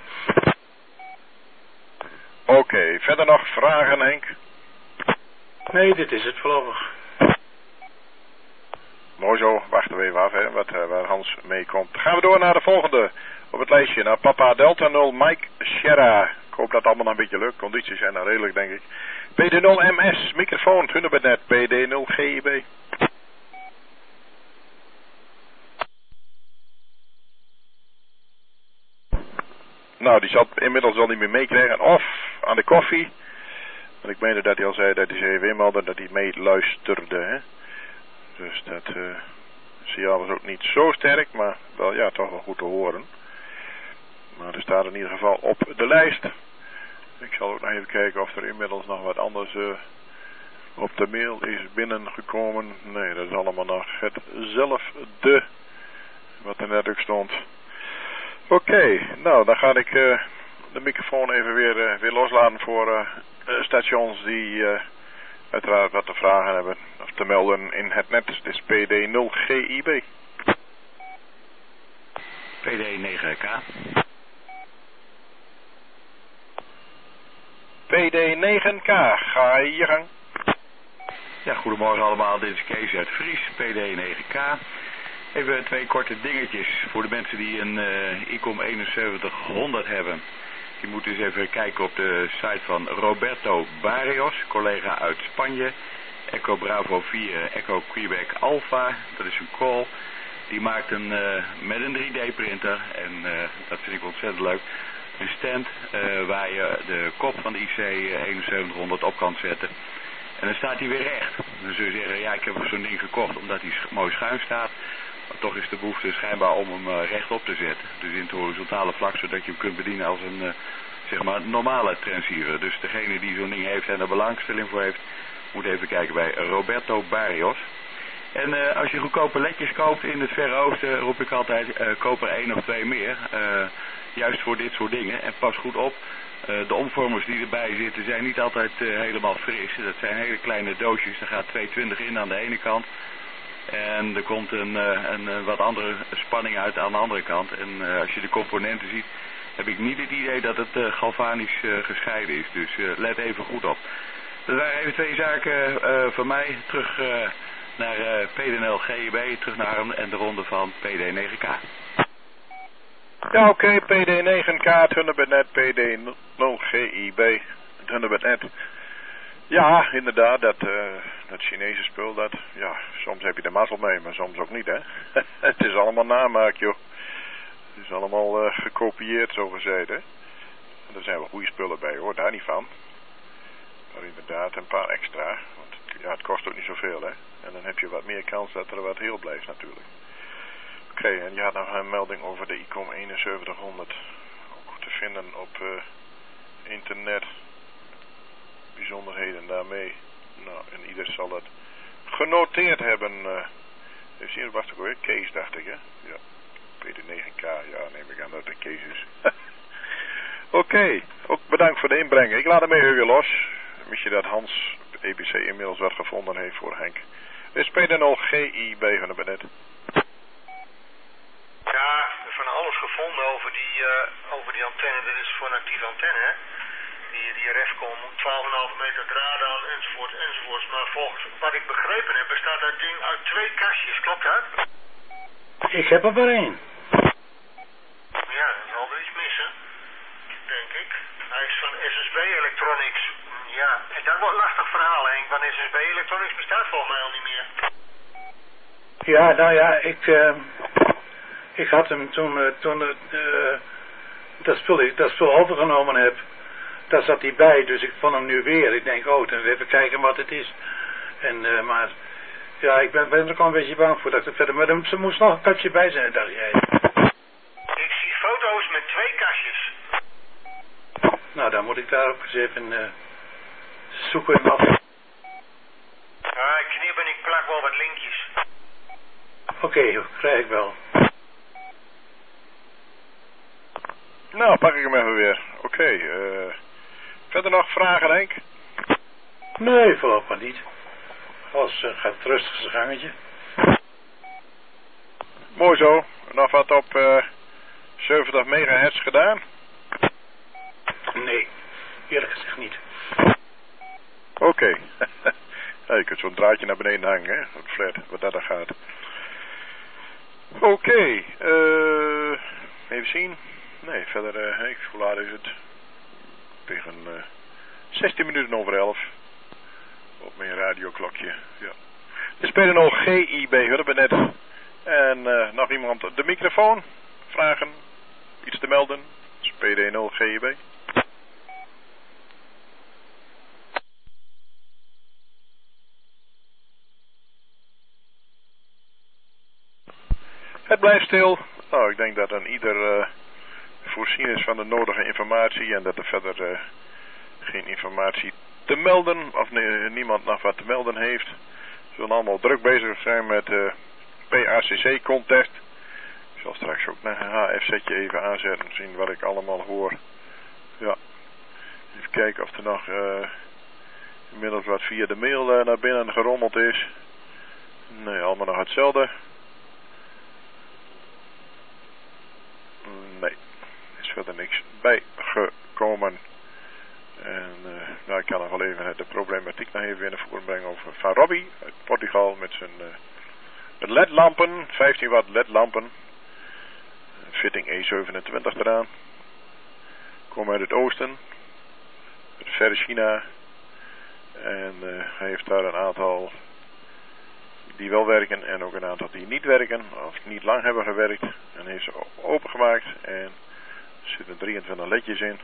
Oké, okay, verder nog vragen, Henk? Nee, dit is het voorlopig. Mooi zo, wachten we even af, hè, wat, uh, waar Hans mee komt. Gaan we door naar de volgende op het lijstje. Naar Papa Delta nul, Mike Sierra. Ik hoop dat het allemaal nog een beetje lukt. Condities zijn nou redelijk, denk ik. P D nul M S, microfoon, Hunebednet, P D nul G I B. Nou, die zal inmiddels al niet meer meekrijgen. Of aan de koffie. Want ik meende dat hij al zei dat hij zich even inmeldde, dat hij meeluisterde. Hè? Dus dat uh, signaal was ook niet zo sterk, maar wel ja, toch wel goed te horen. Maar er staat in ieder geval op de lijst. Ik zal ook nog even kijken of er inmiddels nog wat anders uh, op de mail is binnengekomen. Nee, dat is allemaal nog hetzelfde wat er net ook stond. Oké, okay, nou dan ga ik uh, de microfoon even weer, uh, weer loslaten voor uh, uh, stations die uh, uiteraard wat te vragen hebben of te melden in het net. Het is P D nul G I B. P D negen K. P D negen K, ga je gang. Ja, goedemorgen allemaal, dit is Kees uit Fries, P D negen K. Even twee korte dingetjes voor de mensen die een uh, I C O M eenenzeventig honderd hebben. Die moeten eens even kijken op de site van Roberto Barrios, collega uit Spanje. Echo Bravo vier, Echo Quebec Alpha, dat is een call. Die maakt een, uh, met een drie D printer, en uh, dat vind ik ontzettend leuk, een stand uh, waar je de kop van de I C eenenzeventig honderd op kan zetten. En dan staat hij weer recht. Dan zul je zeggen, ja, ik heb zo'n ding gekocht omdat hij sch mooi schuin staat. Maar toch is de behoefte schijnbaar om hem uh, rechtop te zetten. Dus in het horizontale vlak, zodat je hem kunt bedienen als een uh, zeg maar normale transceiver. Dus degene die zo'n ding heeft en er belangstelling voor heeft, moet even kijken bij Roberto Barrios. En uh, als je goedkope ledjes koopt in het Verre Oosten, roep ik altijd, uh, koop er één of twee meer. Uh, juist voor dit soort dingen. En pas goed op, uh, de omvormers die erbij zitten zijn niet altijd uh, helemaal fris. Dat zijn hele kleine doosjes, er gaat tweehonderdtwintig in aan de ene kant. En er komt een, uh, een uh, wat andere spanning uit aan de andere kant. En uh, als je de componenten ziet, heb ik niet het idee dat het uh, galvanisch uh, gescheiden is. Dus uh, let even goed op. Dat waren even twee zaken uh, van mij. Terug uh, naar uh, P D nul G I B, terug naar Arm en de ronde van P D negen K. Ja, oké, okay, P D negen K, Thunderbird P D nul G I B, Thunderbird. Ja, inderdaad, dat, uh, dat Chinese spul, dat, ja, soms heb je de mazzel mee, maar soms ook niet, hè. Het is allemaal namaak, joh. Het is allemaal uh, gekopieerd, zo gezegd, hè. En er zijn wel goede spullen bij, hoor, daar niet van. Maar inderdaad, een paar extra, want ja, het kost ook niet zoveel, hè. En dan heb je wat meer kans dat er wat heel blijft, natuurlijk. Oké, okay, en je had nog een melding over de I C O M eenenzeventig honderd. Ook te vinden op uh, internet. Bijzonderheden daarmee. Nou, en ieder zal het genoteerd hebben. Uh, even zien, wacht ik hoor. Kees dacht ik, hè? Ja. P D negen K, ja, neem ik aan dat het Kees is. Oké, okay, ook bedankt voor de inbreng. Ik laat hem even weer los. Misschien dat Hans E B C inmiddels wat gevonden heeft voor Henk. Is P D nul G I B van de Benet. Ja, van alles gevonden over die, uh, over die antenne. Dit is voor een actieve antenne, hè? Die, die Refcom moet twaalf komma vijf meter draad aan, enzovoort, enzovoort. Maar volgens wat ik begrepen heb, bestaat dat ding uit twee kastjes. Klopt dat? Ik heb er maar één. Ja, dan zal er iets missen. Denk ik. Hij is van S S B Electronics. Ja, en dat wordt een lastig verhaal, Henk. Want S S B Electronics bestaat volgens mij al niet meer. Ja, nou ja, ik... Uh... Ik had hem toen, uh, toen uh, uh, dat, spul, dat spul overgenomen heb. Daar zat hij bij, dus ik vond hem nu weer. Ik denk, oh, dan even kijken wat het is. En, uh, maar, ja, ik ben, ben er ook al een beetje bang voor dat ik er verder... Maar er moest nog een kastje bij zijn, dacht jij. Ik zie foto's met twee kastjes. Nou, dan moet ik daar ook eens even uh, zoeken en af. Ja, ik knip en ik plak wel wat linkjes. Oké, okay, krijg ik wel. Nou, pak ik hem even weer. Oké, okay, uh, verder nog vragen, Henk? Nee, voorlopig niet. Alles uh, gaat rustig zijn gangetje. Mooi zo. Nog wat op uh, zeventig megahertz gedaan? Nee, eerlijk gezegd niet. Oké. Okay. Ja, je kunt zo'n draadje naar beneden hangen, hè? Op flat, wat dat dan gaat. Oké, okay, uh, even zien. Nee, verder, uh, ik, hoe laat is het? Tegen uh, zestien minuten over elf. Op mijn radioklokje, ja. Er spelen nog G I B Hurbenet. En uh, nog iemand de microfoon. Vragen, iets te melden. P D nul G I B. Het blijft stil. Nou, ik denk dat dan ieder uh, voorzien is van de nodige informatie en dat er verder uh, geen informatie te melden of ne niemand nog wat te melden heeft. Ze zullen allemaal druk bezig zijn met uh, P A C C-contest. Ik zal straks ook naar een H F Z-je even aanzetten, zien wat ik allemaal hoor. Ja, even kijken of er nog uh, inmiddels wat via de mail uh, naar binnen gerommeld is. Nee, allemaal nog hetzelfde. Nee, er is verder niks bijgekomen. En uh, nou, ik kan nog wel even de problematiek nog even naar voren brengen over Van Robbie uit Portugal met zijn uh, L E D-lampen, vijftien watt L E D-lampen. Fitting E zevenentwintig eraan. Komen uit het oosten, uit verre China. En uh, hij heeft daar een aantal die wel werken en ook een aantal die niet werken of niet lang hebben gewerkt. En heeft ze opengemaakt en er zitten drieëntwintig ledjes in.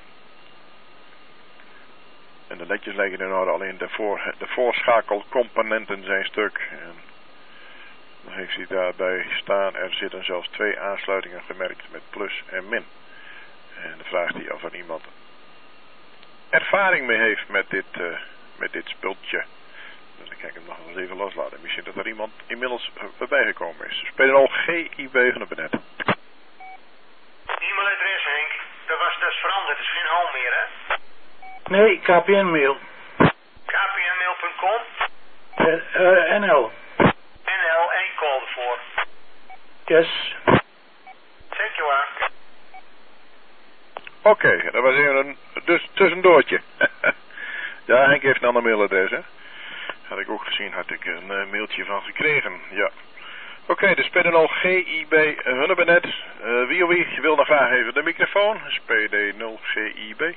En de ledjes lijken in orde, alleen de, voor, de voorschakelcomponenten zijn stuk. En dan heeft hij daarbij staan, er zitten zelfs twee aansluitingen gemerkt met plus en min. En dan vraagt hij of er iemand ervaring mee heeft met dit, uh, met dit spultje. Dus dan kan ik hem nog eens even loslaten. Misschien dat er iemand inmiddels voorbij gekomen is. Spelen al G I B van het benet. E-mailadres, Henk. Dat, was, dat is veranderd. Het is geen home meer, hè? Nee, K P N-mail. K P N mail punt com? Uh, uh, N L. N L, en call ervoor. Yes. Thank you, Henk. Oké, okay, dat was even een dus tussendoortje. Ja, Henk heeft een ander mailadres, hè? Had ik ook gezien, had ik een uh, mailtje van gekregen, ja. Oké, okay, dus P D nul G I B Hunnebenet. Uh, wie of wie wil nog graag even de microfoon? Dus P D nul G I B.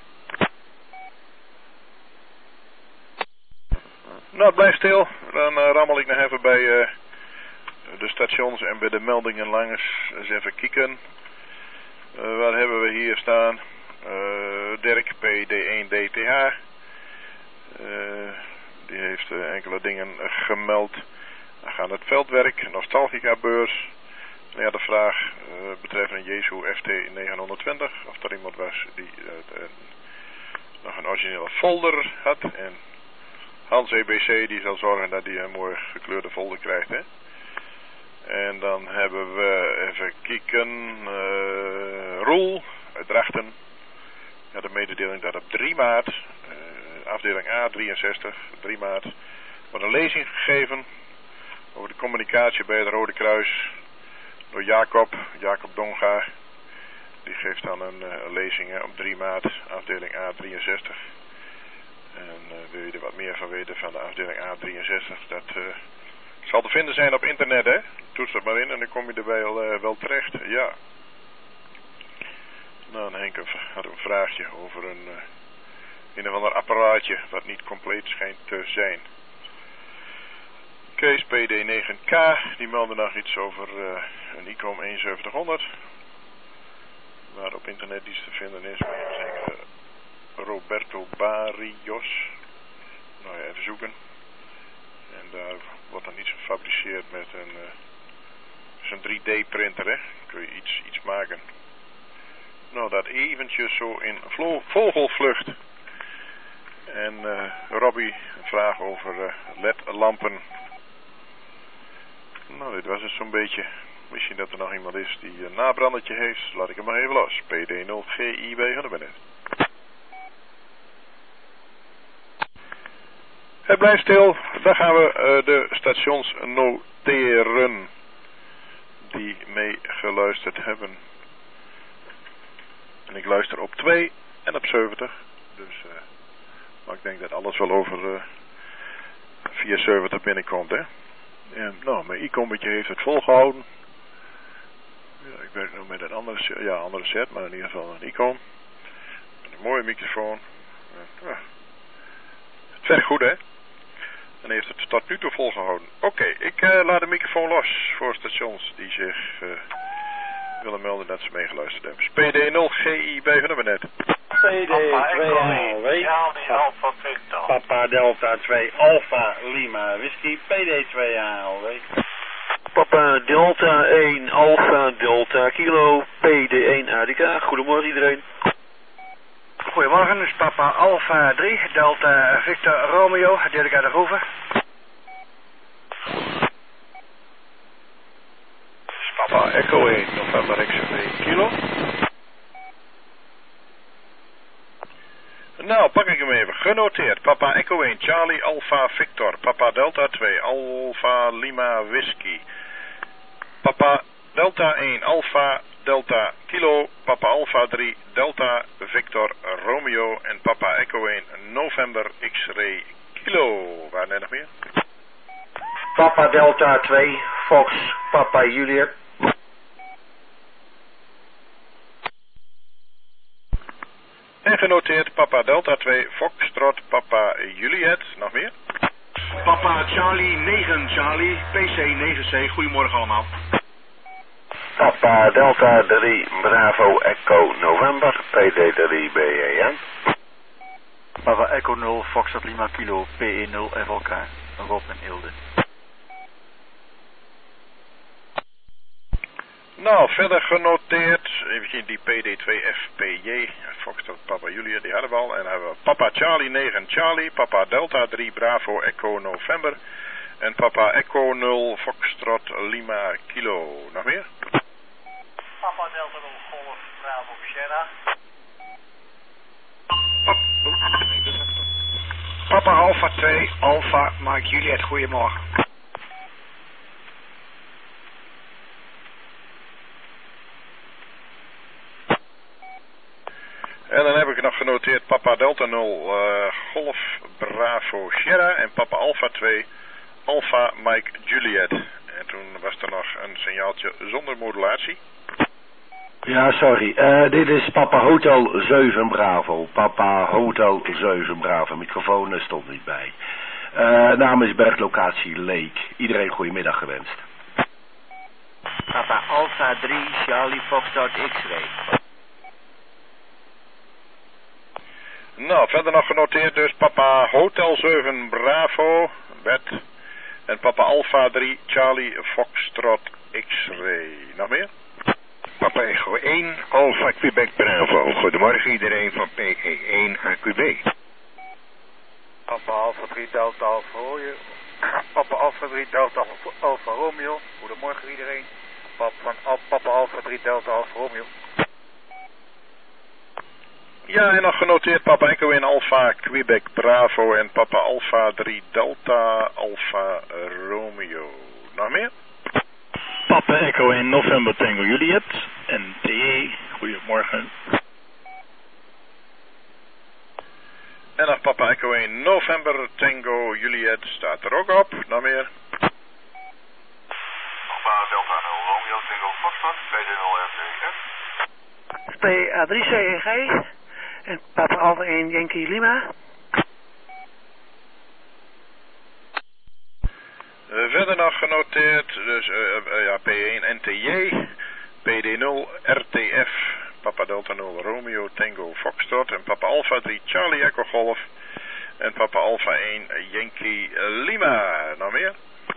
Nou, blijf stil. Dan uh, rammel ik nog even bij uh, de stations en bij de meldingen langs. Eens even kijken. Uh, wat hebben we hier staan? Uh, Dirk P D één D T H. Uh, die heeft uh, enkele dingen uh, gemeld. Dan gaan het veldwerk, Nostalgica beurs. Nou ja, de vraag uh, betreffende Jesu F T negenhonderdtwintig. Of er iemand was die uh, uh, nog een originele folder had. En Hans E B C die zal zorgen dat hij een mooi gekleurde folder krijgt. Hè? En dan hebben we even kijken. Uh, Roel uit Drachten. Ja, de mededeling dat op drie maart, uh, afdeling A drieënzestig, drie maart, wordt een lezing gegeven over de communicatie bij het Rode Kruis door Jacob, Jacob Donga. Die geeft dan een uh, lezing hè, op drie maart, afdeling A drieënzestig. En uh, wil je er wat meer van weten van de afdeling A drieënzestig, dat uh, zal te vinden zijn op internet, hè? Toets dat maar in en dan kom je er wel, uh, wel terecht, ja. Nou, Henk had een vraagje over een, uh, een of ander apparaatje wat niet compleet schijnt te zijn. Kees P D negen K, die meldde nog iets over uh, een ICOM eenenzeventig honderd. Waar op internet iets te vinden is, maar zeker uh, Roberto Barrios. Nou ja, even zoeken. En daar wordt dan iets gefabriceerd met een, uh, zo'n drie D printer, hè. Kun je iets, iets maken. Nou, dat eventjes zo in vogelvlucht. En uh, Robbie, een vraag over uh, L E D-lampen. Nou, dit was het zo'n beetje. Misschien dat er nog iemand is die een nabrandertje heeft. Laat ik hem maar even los. P D nul G I B Hunnebenet. Het blijft stil. Dan gaan we uh, de stations noteren die mee geluisterd hebben. En ik luister op twee en op zeventig. Dus, uh, maar ik denk dat alles wel over uh, vierenzeventig binnenkomt, hè. En, nou, mijn i-kommetje heeft het volgehouden. Ja, ik werk nu met een andere, ja, andere set, maar in ieder geval een i-kom. Met een mooie microfoon. En, uh, het werkt goed, hè. En heeft het tot nu toe volgehouden. Oké, okay, ik uh, laat de microfoon los voor stations die zich uh, willen melden dat ze meegeluisterd hebben. P D nul G I bij Hunnebenet. P D twee A L W. Papa Delta twee Alpha Lima Whisky. P D twee A L W. Papa Delta één Alpha Delta Kilo. P D één A D K. Goedemorgen iedereen. Goedemorgen, dus Papa Alpha drie Delta Victor Romeo. Deel ik uit de groeven. Papa Echo één November X V Kilo. Nou, pak ik hem even. Genoteerd. Papa Echo één Charlie Alpha Victor. Papa Delta twee Alpha Lima Whisky. Papa Delta één Alpha Delta Kilo. Papa Alpha drie Delta Victor Romeo. En Papa Echo één November X-Ray Kilo. Waar net nog meer? Papa Delta twee Fox Papa Juliet. En genoteerd Papa Delta twee Foxtrot Papa Juliet. Nog meer? Papa Charlie negen Charlie P C negen C. Goedemorgen allemaal. Papa Delta drie Bravo Echo November P D drie B E N. Papa Echo nul Foxtrot Lima Kilo P E nul F L K. Rob en Ilde. Nou, verder genoteerd, even die P D twee F P J, Foxtrot Papa Julia, die hadden we al. En dan hebben we Papa Charlie negen Charlie, Papa Delta drie Bravo Echo November en Papa Echo nul Foxtrot Lima Kilo. Nog meer? Papa Delta nul Golf Bravo Sierra. Papa Alpha twee Alpha Mike Juliet, goedemorgen. En dan heb ik nog genoteerd Papa Delta nul uh, Golf Bravo Sierra en Papa Alpha twee Alpha Mike Juliet. En toen was er nog een signaaltje zonder modulatie. Ja, sorry. Uh, dit is Papa Hotel zeven Bravo. Papa Hotel zeven Bravo. Microfoon stond niet bij. Uh, naam is berglocatie Lake. Iedereen goedemiddag gewenst. Papa Alpha drie Charlie Foxtrot X-Ray. Nou, verder nog genoteerd dus Papa Hotel zeven Bravo, Bed. En Papa Alpha drie Charlie Foxtrot X-Ray. Nog meer? Papa Echo één Alpha Quebec Bravo. Goedemorgen iedereen van P E één A Q B. Papa Alpha drie Delta Alpha Romeo. Papa Alpha drie Delta Alpha Romeo. Goedemorgen iedereen. Papa, van Al Papa Alpha drie Delta Alpha Romeo. Ja, en nog genoteerd Papa Echo één Alpha Quebec Bravo en Papa Alpha drie Delta Alpha Romeo. Nog meer? Papa Echo één November Tango Juliet en T E. Goedemorgen. En nog Papa Echo één November Tango Juliet staat er ook op. Nog meer? Papa Delta nul Romeo Tango Foxtrot P D nul F D F. P A drie C E G en Papa Alpha één Yankee Lima. Uh, verder nog genoteerd, dus uh, uh, ja, P één N T J, P D nul R T F, Papa Delta nul Romeo Tango Foxtrot en Papa Alpha drie Charlie Echo Golf en Papa Alpha één Yankee Lima. Nog meer?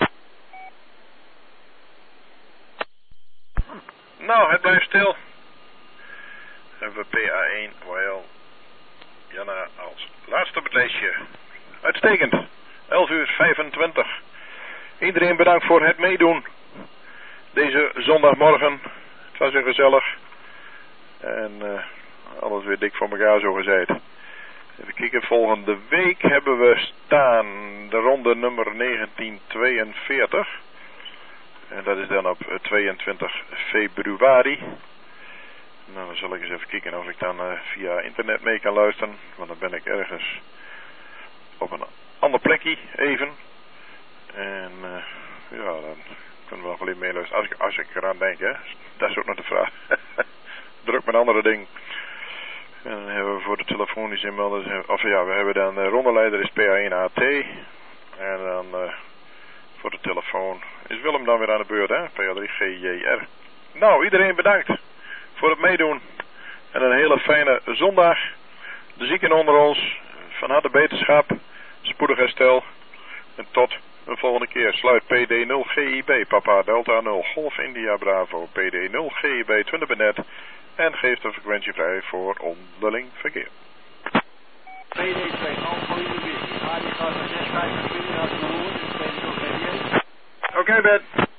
Nou, het blijft stil. Hebben we P A één Y L Janna als laatste op het lijstje. Uitstekend. elf uur vijfentwintig. Iedereen bedankt voor het meedoen. Deze zondagmorgen. Het was weer gezellig. En uh, alles weer dik voor elkaar zo gezegd. Even kijken. Volgende week hebben we staan de ronde nummer negentien tweeënveertig. En dat is dan op tweeëntwintig februari. Nou, dan zal ik eens even kijken of ik dan uh, via internet mee kan luisteren. Want dan ben ik ergens op een ander plekje even. En uh, ja, dan kunnen we nog wel even meeluisteren. Als ik, als ik eraan denk, hè. Dat is ook nog de vraag. Druk met andere ding. En dan hebben we voor de telefonische inmelders. Of ja, we hebben dan uh, rondeleider is P A één A T. En dan uh, voor de telefoon is Willem dan weer aan de beurt, hè. P A drie G J R. Nou, iedereen bedankt voor het meedoen. En een hele fijne zondag. De zieken onder ons, van harte beterschap, spoedig herstel. En tot de volgende keer. Sluit P D nul G I B, Papa Delta nul, Golf India Bravo, P D nul G I B, twintig benet. En geeft de frequentie vrij voor onderling verkeer. P D twee, Alfa Lima Whisky, Radio gaat naar zes vijfentwintig, had ik nog gehoord, P D nul G I B. Oké, Ben.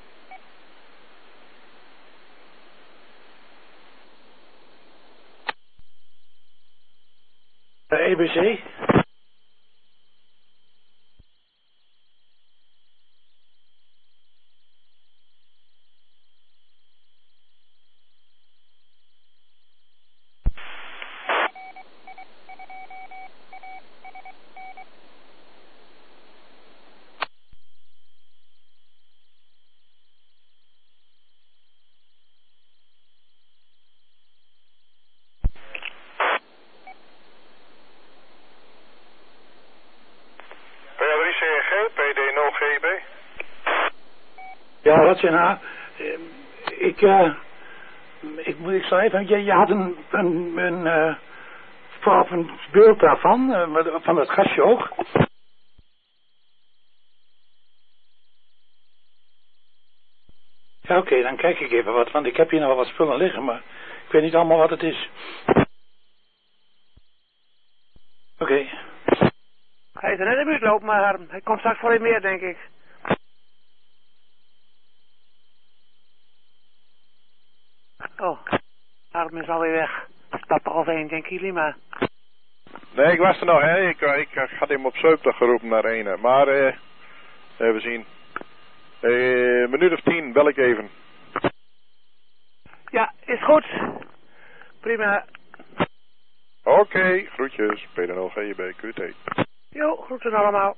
De E B C. Ja, wat zijn nou? Ik, uh, ik moet ik schrijven, je, je had een, een, een, uh, vooraf een beeld daarvan, uh, van het gastje ook. Ja, oké, okay, dan kijk ik even wat, want ik heb hier nog wel wat spullen liggen, maar ik weet niet allemaal wat het is. Oké. Okay. Hij is er net in de buurt lopen, maar hij komt straks voor je meer, denk ik. Oh, Harm is alweer weg. Papa of één, denk ik, Lima. Nee, ik was er nog, hè. Ik, ik, ik had hem op zeupdag geroepen naar ene. Maar, eh, even zien. Eh, een minuut of tien, bel ik even. Ja, is goed. Prima. Oké, okay, groetjes. P D nul G I B Q T. Jo, groeten allemaal.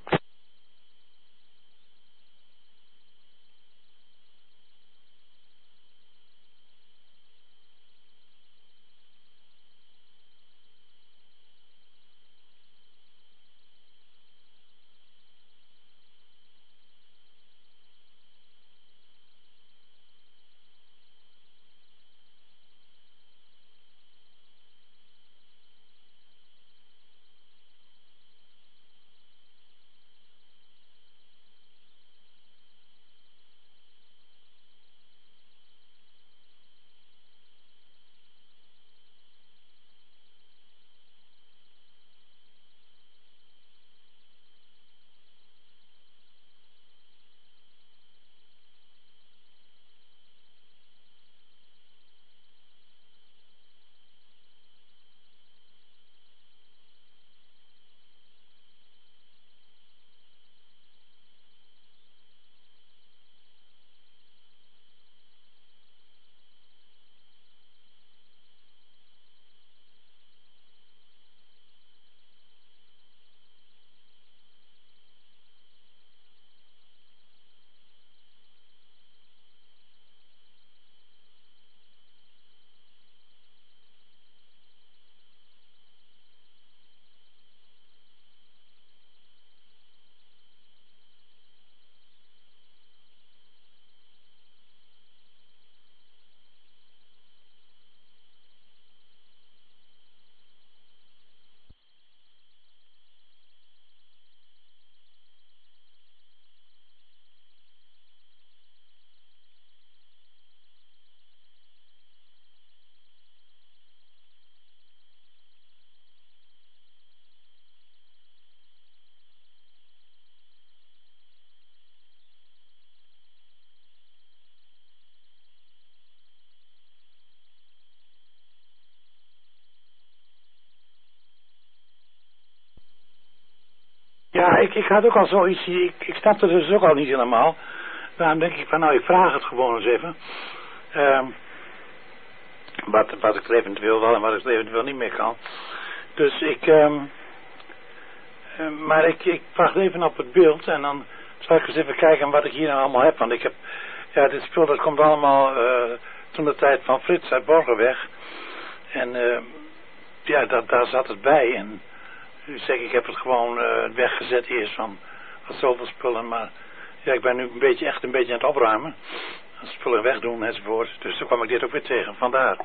ik had ook al zoiets, ik, ik snapte het dus ook al niet helemaal. Daarom denk ik van, nou, ik vraag het gewoon eens even. Um, wat, wat ik eventueel wel en wat ik eventueel niet meer kan. Dus ik, um, uh, maar ik, ik wacht even op het beeld en dan zal ik eens even kijken wat ik hier nou allemaal heb. Want ik heb, ja, dit spul dat komt allemaal uh, toen de tijd van Frits uit Borgerweg. En uh, ja, dat, daar zat het bij. En zeg, ik heb het gewoon uh, weggezet eerst van, van zoveel spullen. Maar ja, ik ben nu een beetje, echt een beetje aan het opruimen. Spullen wegdoen enzovoort. Dus toen kwam ik dit ook weer tegen. Vandaar.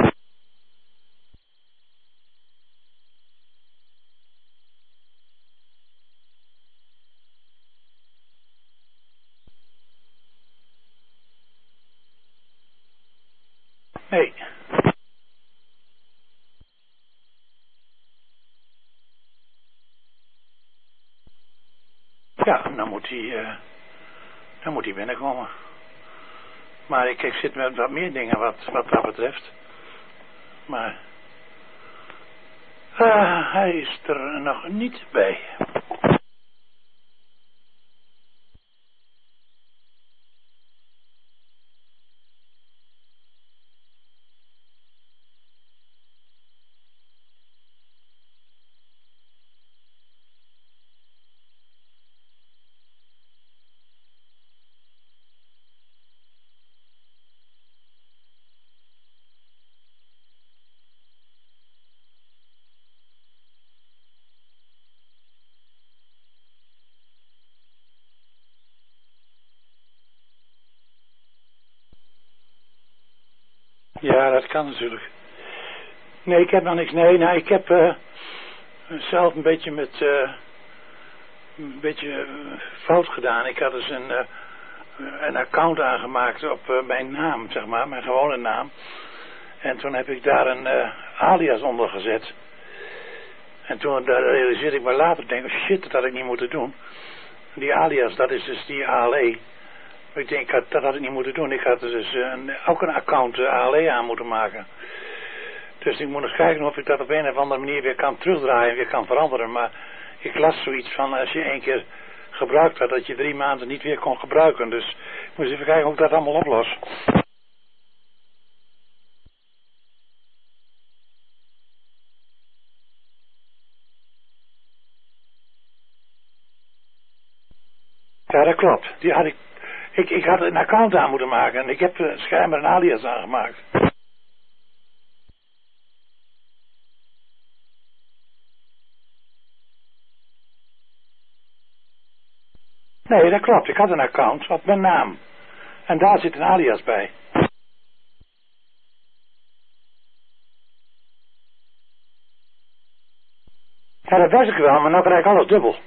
Nee. Ja, dan moet hij, uh, dan moet hij binnenkomen. Maar ik, ik zit met wat meer dingen wat, wat dat betreft. Maar uh, hij is er nog niet bij. Ja, dat kan natuurlijk. Nee, ik heb nog niks. Nee, nou, ik heb uh, zelf een beetje met uh, een beetje uh, fout gedaan. Ik had dus een, uh, een account aangemaakt op uh, mijn naam, zeg maar, mijn gewone naam. En toen heb ik daar een uh, alias onder gezet. En toen uh, realiseerde ik me later, denk ik, shit, dat had ik niet moeten doen. Die alias, dat is dus die A L E. Ik denk, dat, dat had ik niet moeten doen. Ik had dus een, ook een account uh, A L E aan moeten maken. Dus ik moet nog kijken of ik dat op een of andere manier weer kan terugdraaien, weer kan veranderen. Maar ik las zoiets van, als je één keer gebruikt had, dat je drie maanden niet weer kon gebruiken. Dus ik moet even kijken hoe ik dat allemaal oplos. Ja, dat klopt. Die had ik, ik, ik had een account aan moeten maken en ik heb uh, schijnbaar een alias aangemaakt. Nee, dat klopt. Ik had een account op mijn naam. En daar zit een alias bij. Ja, dat was ik wel, maar nu krijg ik alles dubbel.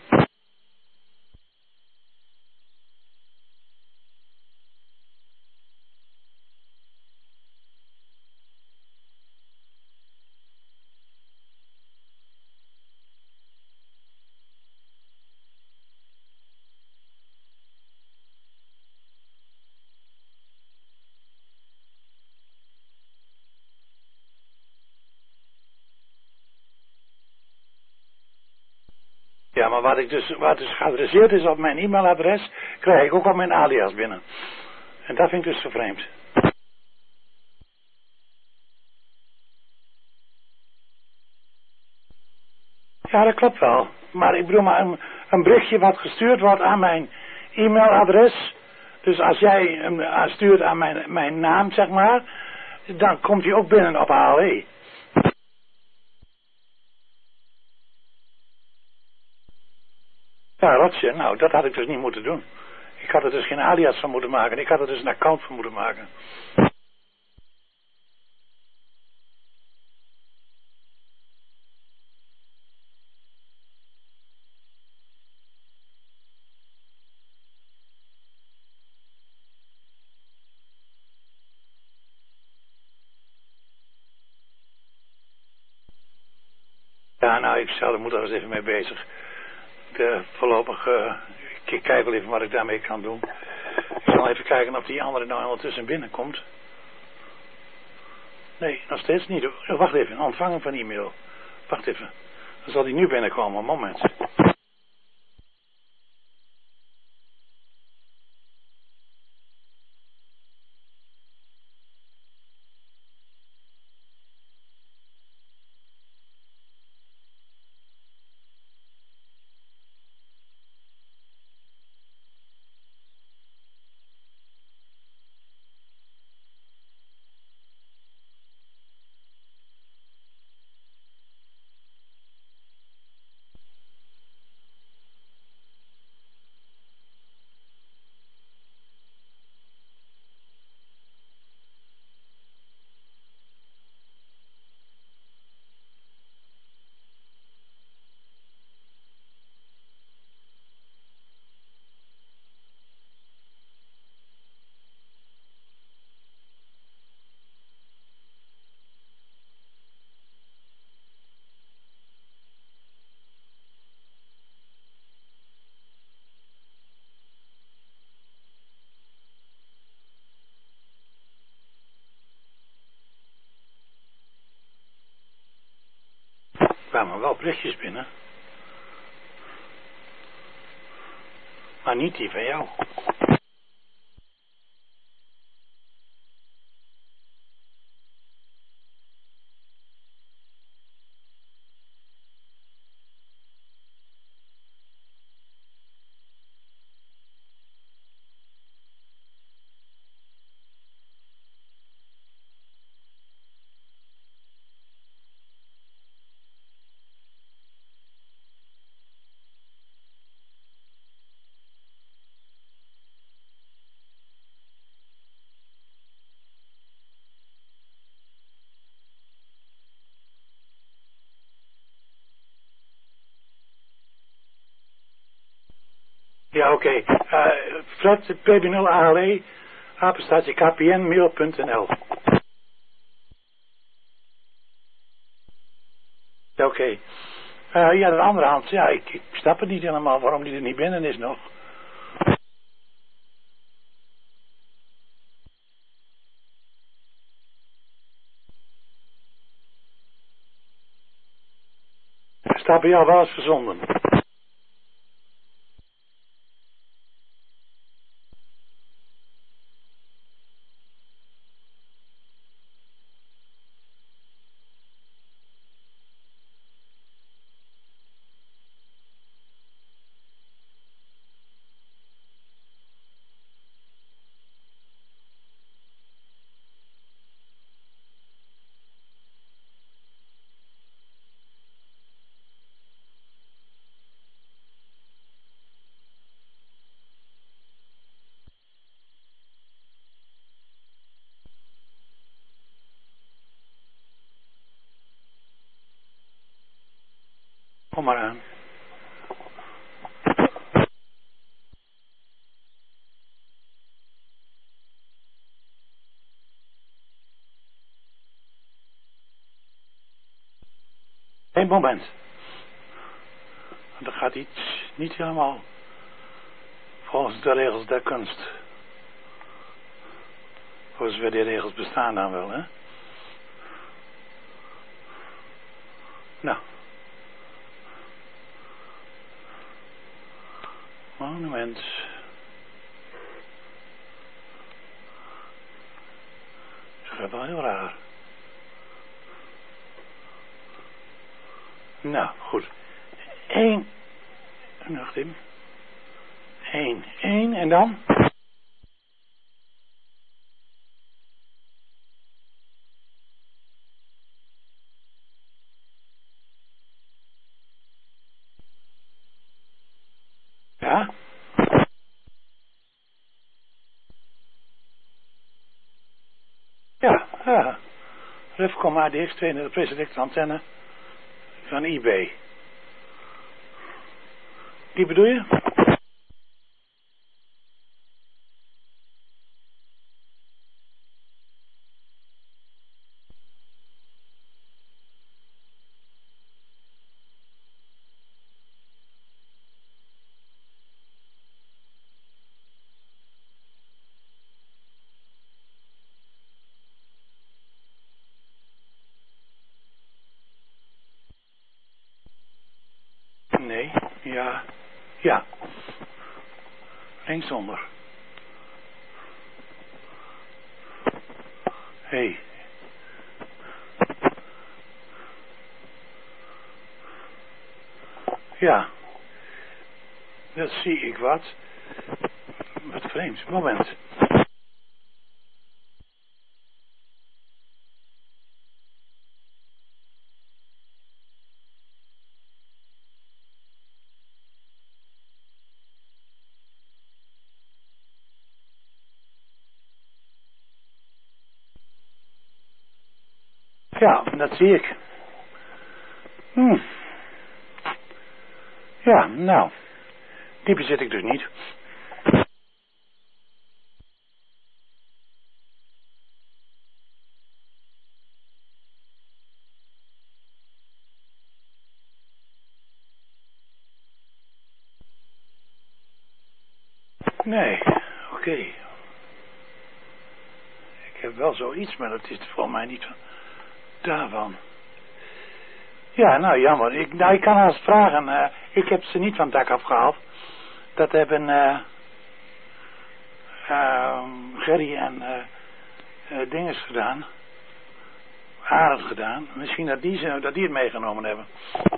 Ja, maar wat ik dus, wat dus geadresseerd is op mijn e-mailadres, krijg ik ook op mijn alias binnen. En dat vind ik dus zo vreemd. Ja, dat klopt wel. Maar ik bedoel maar een, een berichtje wat gestuurd wordt aan mijn e-mailadres. Dus als jij hem stuurt aan mijn, mijn naam, zeg maar, dan komt hij ook binnen op A L E. Ja, rotje. Nou, dat had ik dus niet moeten doen. Ik had er dus geen alias van moeten maken. Ik had er dus een account van moeten maken. Ja, nou, ik zelf moet er eens even mee bezig. De voorlopig, uh, ik kijk wel even wat ik daarmee kan doen. Ik zal even kijken of die andere nou ondertussen binnenkomt. Nee, nog steeds niet. Oh, wacht even, ontvangen van e-mail. Wacht even. Dan zal die nu binnenkomen, een moment. kwamen wel berichtjes binnen. Maar niet die van jou. Ja, oké. Okay. Uh, Fred, P B nul A L E, apenstaatje K P N mail punt N L. Ja, oké. Okay. Uh, ja, aan de andere hand, ja, ik, ik snap het niet helemaal waarom die er niet binnen is nog. Er staat bij jou wel eens verzonden. Kom maar aan. Eén moment. Er gaat iets niet helemaal volgens de regels der kunst. Voor zover die regels bestaan dan wel, hè? Nou. Monument. Dat gaat wel heel raar. Nou, goed. Eén. Wacht even. Eén. Eén en dan? Ja? Ja, ja. Rufcom A D X twee, de preselecte antenne van I B. Die bedoel je? Nee, ja, ja. Linksom. Hé. Ja. Dat zie ik wat. Wat vreemd. Moment. Ja, dat zie ik. Hm. Ja, nou. Die bezit ik dus niet. Nee, oké. Okay. Ik heb wel zoiets, maar dat is voor mij niet daarvan. Ja, nou jammer. Ik, nou, ik kan als vragen. Uh, ik heb ze niet van het dak afgehaald. Dat hebben uh, uh, Gerry en uh, uh, Dinges gedaan. Arend gedaan. Misschien dat die, ze, dat die het meegenomen hebben.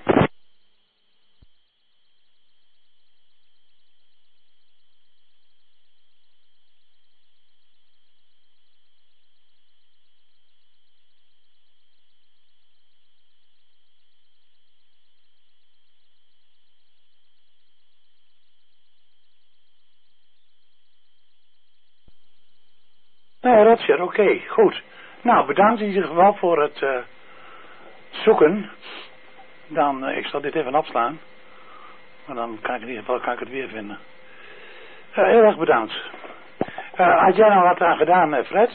Nee, Roger, oké, okay, goed. Nou, bedankt in ieder geval voor het uh, zoeken. Dan, uh, ik zal dit even afslaan. Maar dan kan ik in ieder geval kan ik het weer vinden. Uh, heel erg bedankt. Uh, had jij nou wat aan gedaan, uh, Fred?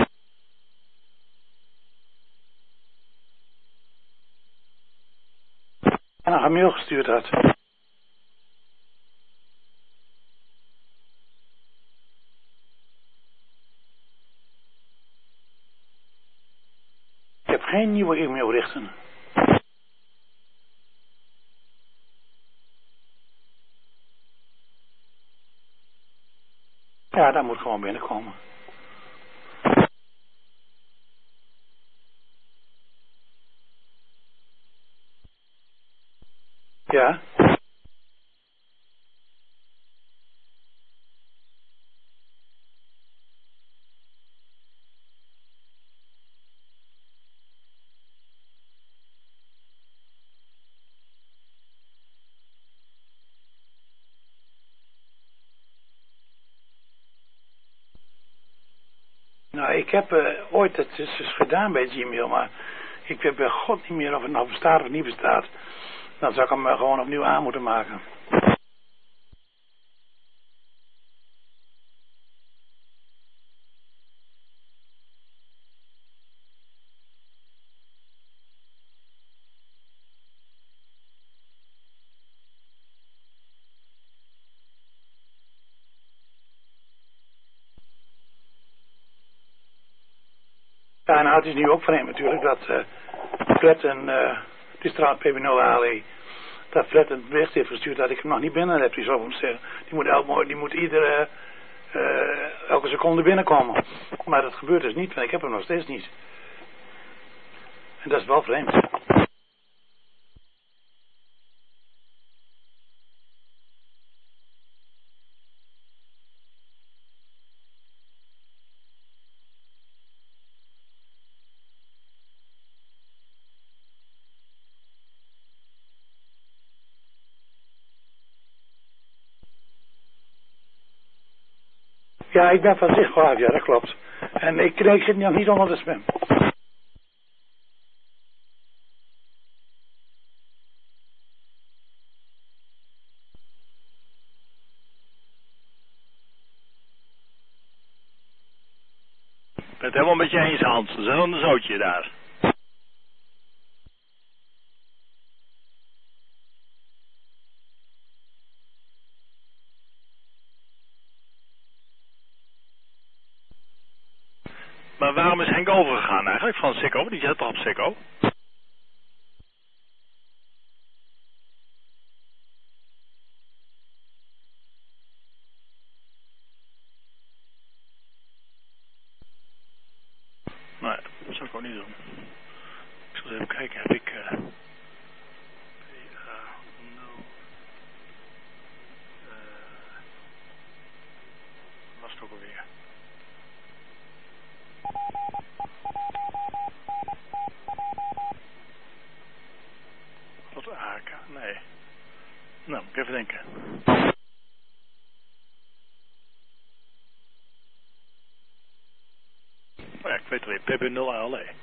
En nog een mail gestuurd had. Ik heb geen nieuwe e-mailberichten. Ja, dat moet gewoon binnenkomen. Ja. Nou, ik heb uh, ooit het is dus gedaan bij Gmail, maar ik weet bij God niet meer of het nou bestaat of niet bestaat. Dan zou ik hem uh, gewoon opnieuw aan moeten maken. Ja, nou, het is nu ook vreemd natuurlijk dat uh, Fred en, uh, het is trouwens P B nul A L E, dat Fred een bericht heeft gestuurd dat ik hem nog niet binnen heb, die, zo zeggen. die moet, elk, die moet iedere, uh, elke seconde binnenkomen. Maar dat gebeurt dus niet, want ik heb hem nog steeds niet. En dat is wel vreemd. Ja, ik ben van zich klaar, ja, dat klopt. En ik, nee, ik zit nog niet onder de spam. Ik ben het helemaal met je eens, Hans. Er is een zootje daar. Maar waarom is Henk overgegaan eigenlijk van Sikko? Die zit toch op Sikko? Nee, dat zou ik ook niet doen. Ik zal even kijken, heb ik... Uh, was het ook alweer? Wat A K? Nee. Nou, moet ik even denken. Oh ja, ik weet het weer. P B nul A L E.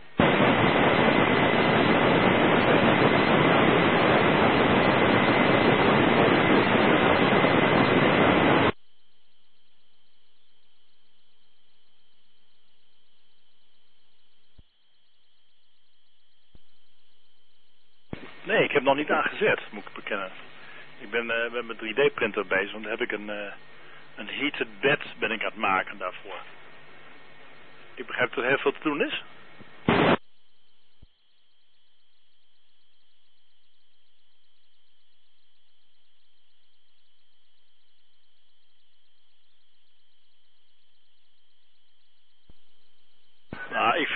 Nee, ik heb nog niet aangezet, moet ik bekennen. Ik ben uh, met mijn drie D printer bezig, want dan heb ik een, uh, een heated bed ben ik aan het maken daarvoor. Ik begrijp dat er heel veel te doen is.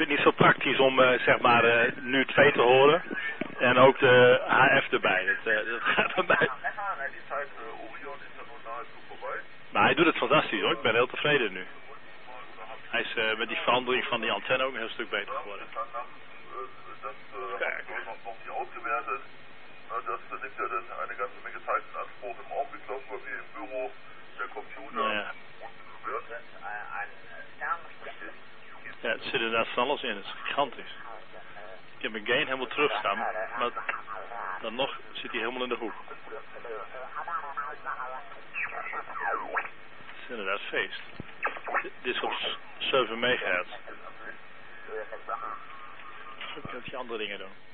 het niet zo praktisch om uh, zeg maar uh, nu het V te horen en ook de H F erbij. Dat, uh, dat gaat bij mij. Maar hij doet het fantastisch hoor, ik ben heel tevreden nu. Hij is uh, met die verandering van die antenne ook een heel stuk beter geworden. Kijk. Nou ja. Ja, het zit inderdaad van alles in, het is gigantisch. Ik heb mijn gain helemaal terug staan, maar dan nog zit hij helemaal in de hoek. Het is inderdaad feest. Dit is op zeven megahertz. Ik kan je andere dingen doen.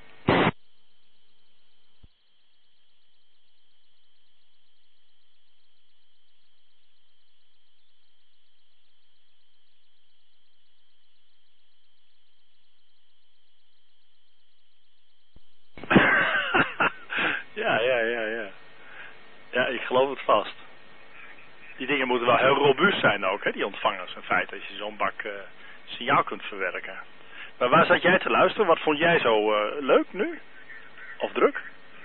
ja, ja, ja, ja. Ja, ik geloof het vast. Die dingen moeten wel heel robuust zijn ook, hè, die ontvangers in feite, als je zo'n bak uh, signaal kunt verwerken. Maar waar zat jij te luisteren? Wat vond jij zo uh, leuk nu? Of druk?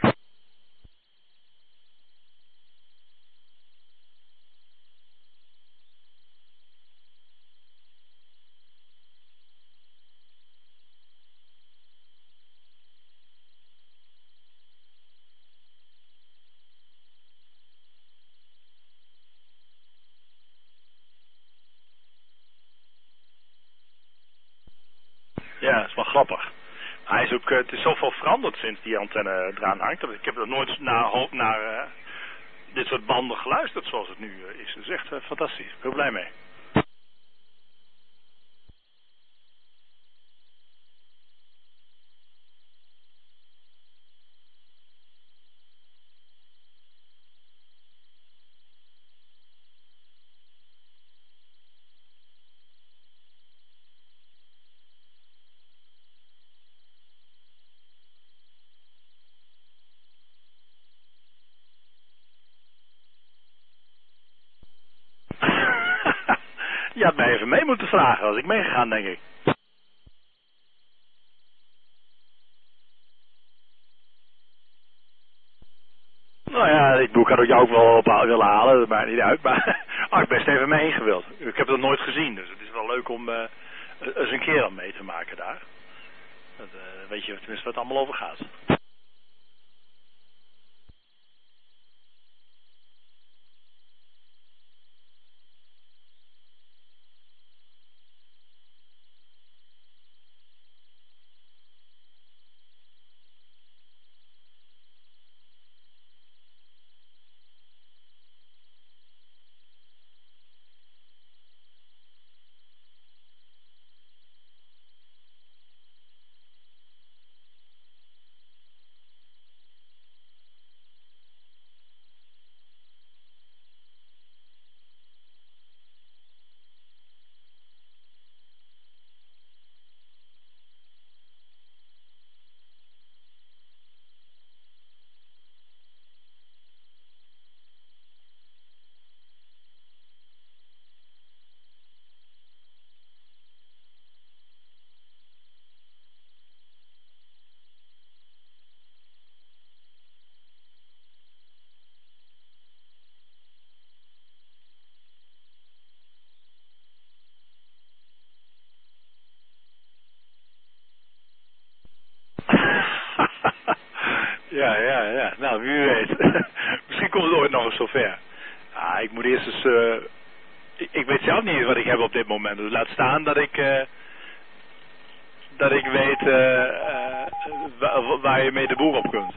Ja, dat is wel grappig. Hij is ook, uh, het is zoveel veranderd sinds die antenne eraan hangt. Ik heb er nooit naar, naar uh, dit soort banden geluisterd zoals het nu uh, is. Het is echt uh, fantastisch. Heel blij mee. Je had mij even mee moeten vragen, als ik meegegaan, denk ik. Nou ja, ik bedoel, ik had ook jou ook wel op willen halen, dat maakt niet uit, maar oh, ik ben best even mee ingewild. Ik heb het nooit gezien, dus het is wel leuk om uh, eens een keer aan mee te maken daar. Dat, uh, weet je tenminste wat het allemaal over gaat. Ja, ja, ja. Nou, wie weet. Misschien komt het ooit nog eens zover. Ah, ik moet eerst eens... Uh, ik, ik weet zelf niet wat ik heb op dit moment. Dus laat staan dat ik... Uh, dat ik weet uh, uh, waar, waar je mee de boer op kunt.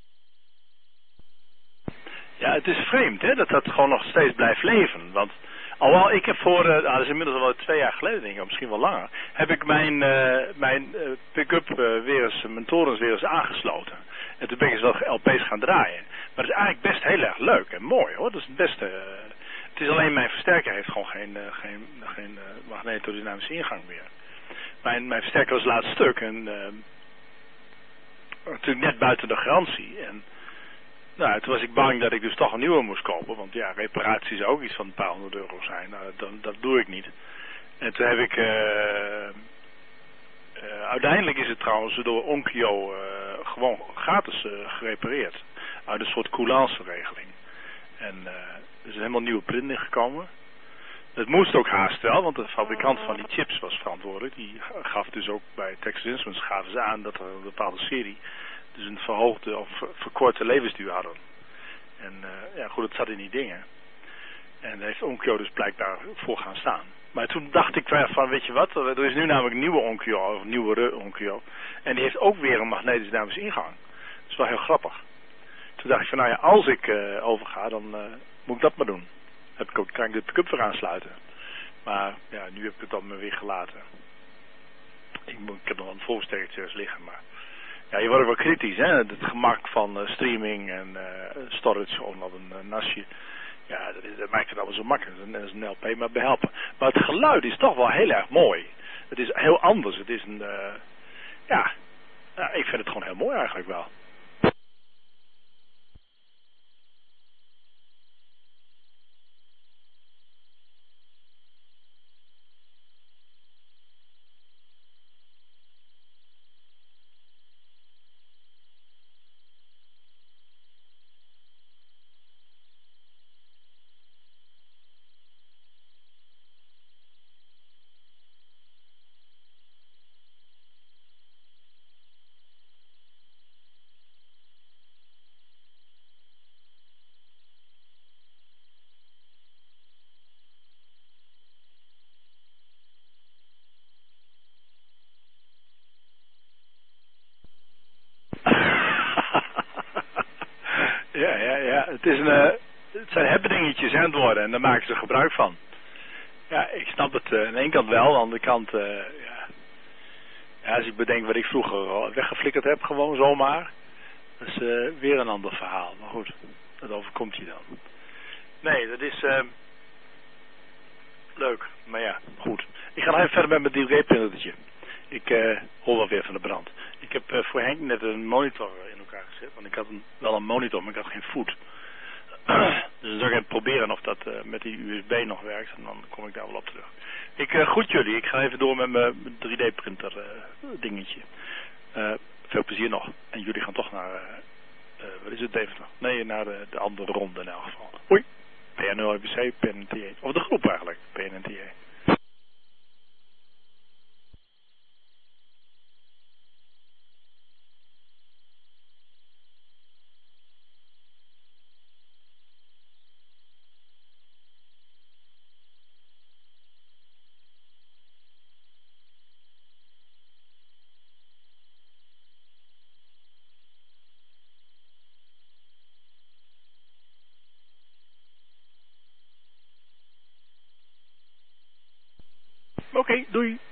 Ja, het is vreemd hè, dat dat gewoon nog steeds blijft leven. Want Alhoewel, ik heb voor, uh, nou, dat is inmiddels al wel twee jaar geleden, denk ik, of misschien wel langer, heb ik mijn, uh, mijn uh, pick-up uh, weer eens, mijn torens weer eens aangesloten. En toen ben ik eens wel L P's gaan draaien. Maar het is eigenlijk best heel erg leuk en mooi, hoor. Dat is het beste. Uh, het is alleen mijn versterker heeft gewoon geen, uh, geen, geen uh, magnetodynamische ingang meer. Mijn, mijn versterker was laatst stuk en uh, natuurlijk net buiten de garantie. En nou, toen was ik bang dat ik dus toch een nieuwe moest kopen. Want ja, reparatie zou ook iets van een paar honderd euro zijn. Nou, dat, dat doe ik niet. En toen heb ik... Uh, uh, uiteindelijk is het trouwens door Onkyo uh, gewoon gratis uh, gerepareerd. Uit een soort coulance regeling. En uh, er is een helemaal nieuwe print ingekomen. Het moest ook haast wel, want de fabrikant van die chips was verantwoordelijk. Die gaf dus ook bij Texas Instruments gaven ze aan dat er een bepaalde serie dus een verhoogde of verkorte levensduur hadden. En uh, ja goed, het zat in die dingen. En daar heeft Onkyo dus blijkbaar voor gaan staan. Maar toen dacht ik van, weet je wat, er is nu namelijk een nieuwe Onkyo, of een nieuwere Onkyo. En die heeft ook weer een magnetisch dynamische ingang. Dat is wel heel grappig. Toen dacht ik van, nou ja, als ik uh, overga, dan uh, moet ik dat maar doen. Heb ik ook, kan ik de pick-up weer aansluiten. Maar ja, nu heb ik het dan maar weer gelaten. Ik, moet, ik heb nog een voorversterkertje liggen, maar... Ja, je wordt ook wel kritisch, hè. Het gemak van uh, streaming en uh, storage onder een uh, nasje. Ja, dat, is, dat maakt het allemaal zo makkelijk. Dat is een L P maar behelpen. Maar het geluid is toch wel heel erg mooi. Het is heel anders. Het is een... Uh, ja, ja, ik vind het gewoon heel mooi eigenlijk wel. Ja, ja, ja. Het, is een, uh, het zijn happeningetjes aan het worden en daar maken ze gebruik van. Ja, ik snap het uh, aan de ene kant wel, aan de andere kant, uh, ja. ja, als ik bedenk wat ik vroeger weggeflikkerd heb, gewoon zomaar, dat is uh, weer een ander verhaal. Maar goed, dat overkomt je dan. Nee, dat is uh, leuk, maar ja, goed. Ik ga nog even verder met mijn D J-printertje. Ik uh, hoor wel weer van de brand. Ik heb uh, voor Henk net een monitor in elkaar gezet, want ik had een, wel een monitor, maar ik had geen voet. Dus dan zou ik even proberen of dat uh, met die U S B nog werkt en dan kom ik daar wel op terug. Ik uh, groet jullie, ik ga even door met mijn drie D-printer uh, dingetje. Uh, veel plezier nog. En jullie gaan toch naar, uh, uh, wat is het Deventer? Nee, naar de, de andere ronde in elk geval. Hoi, P N nul E B C, P N N T A. Of de groep eigenlijk, P N N T A. Oké, okay, doei.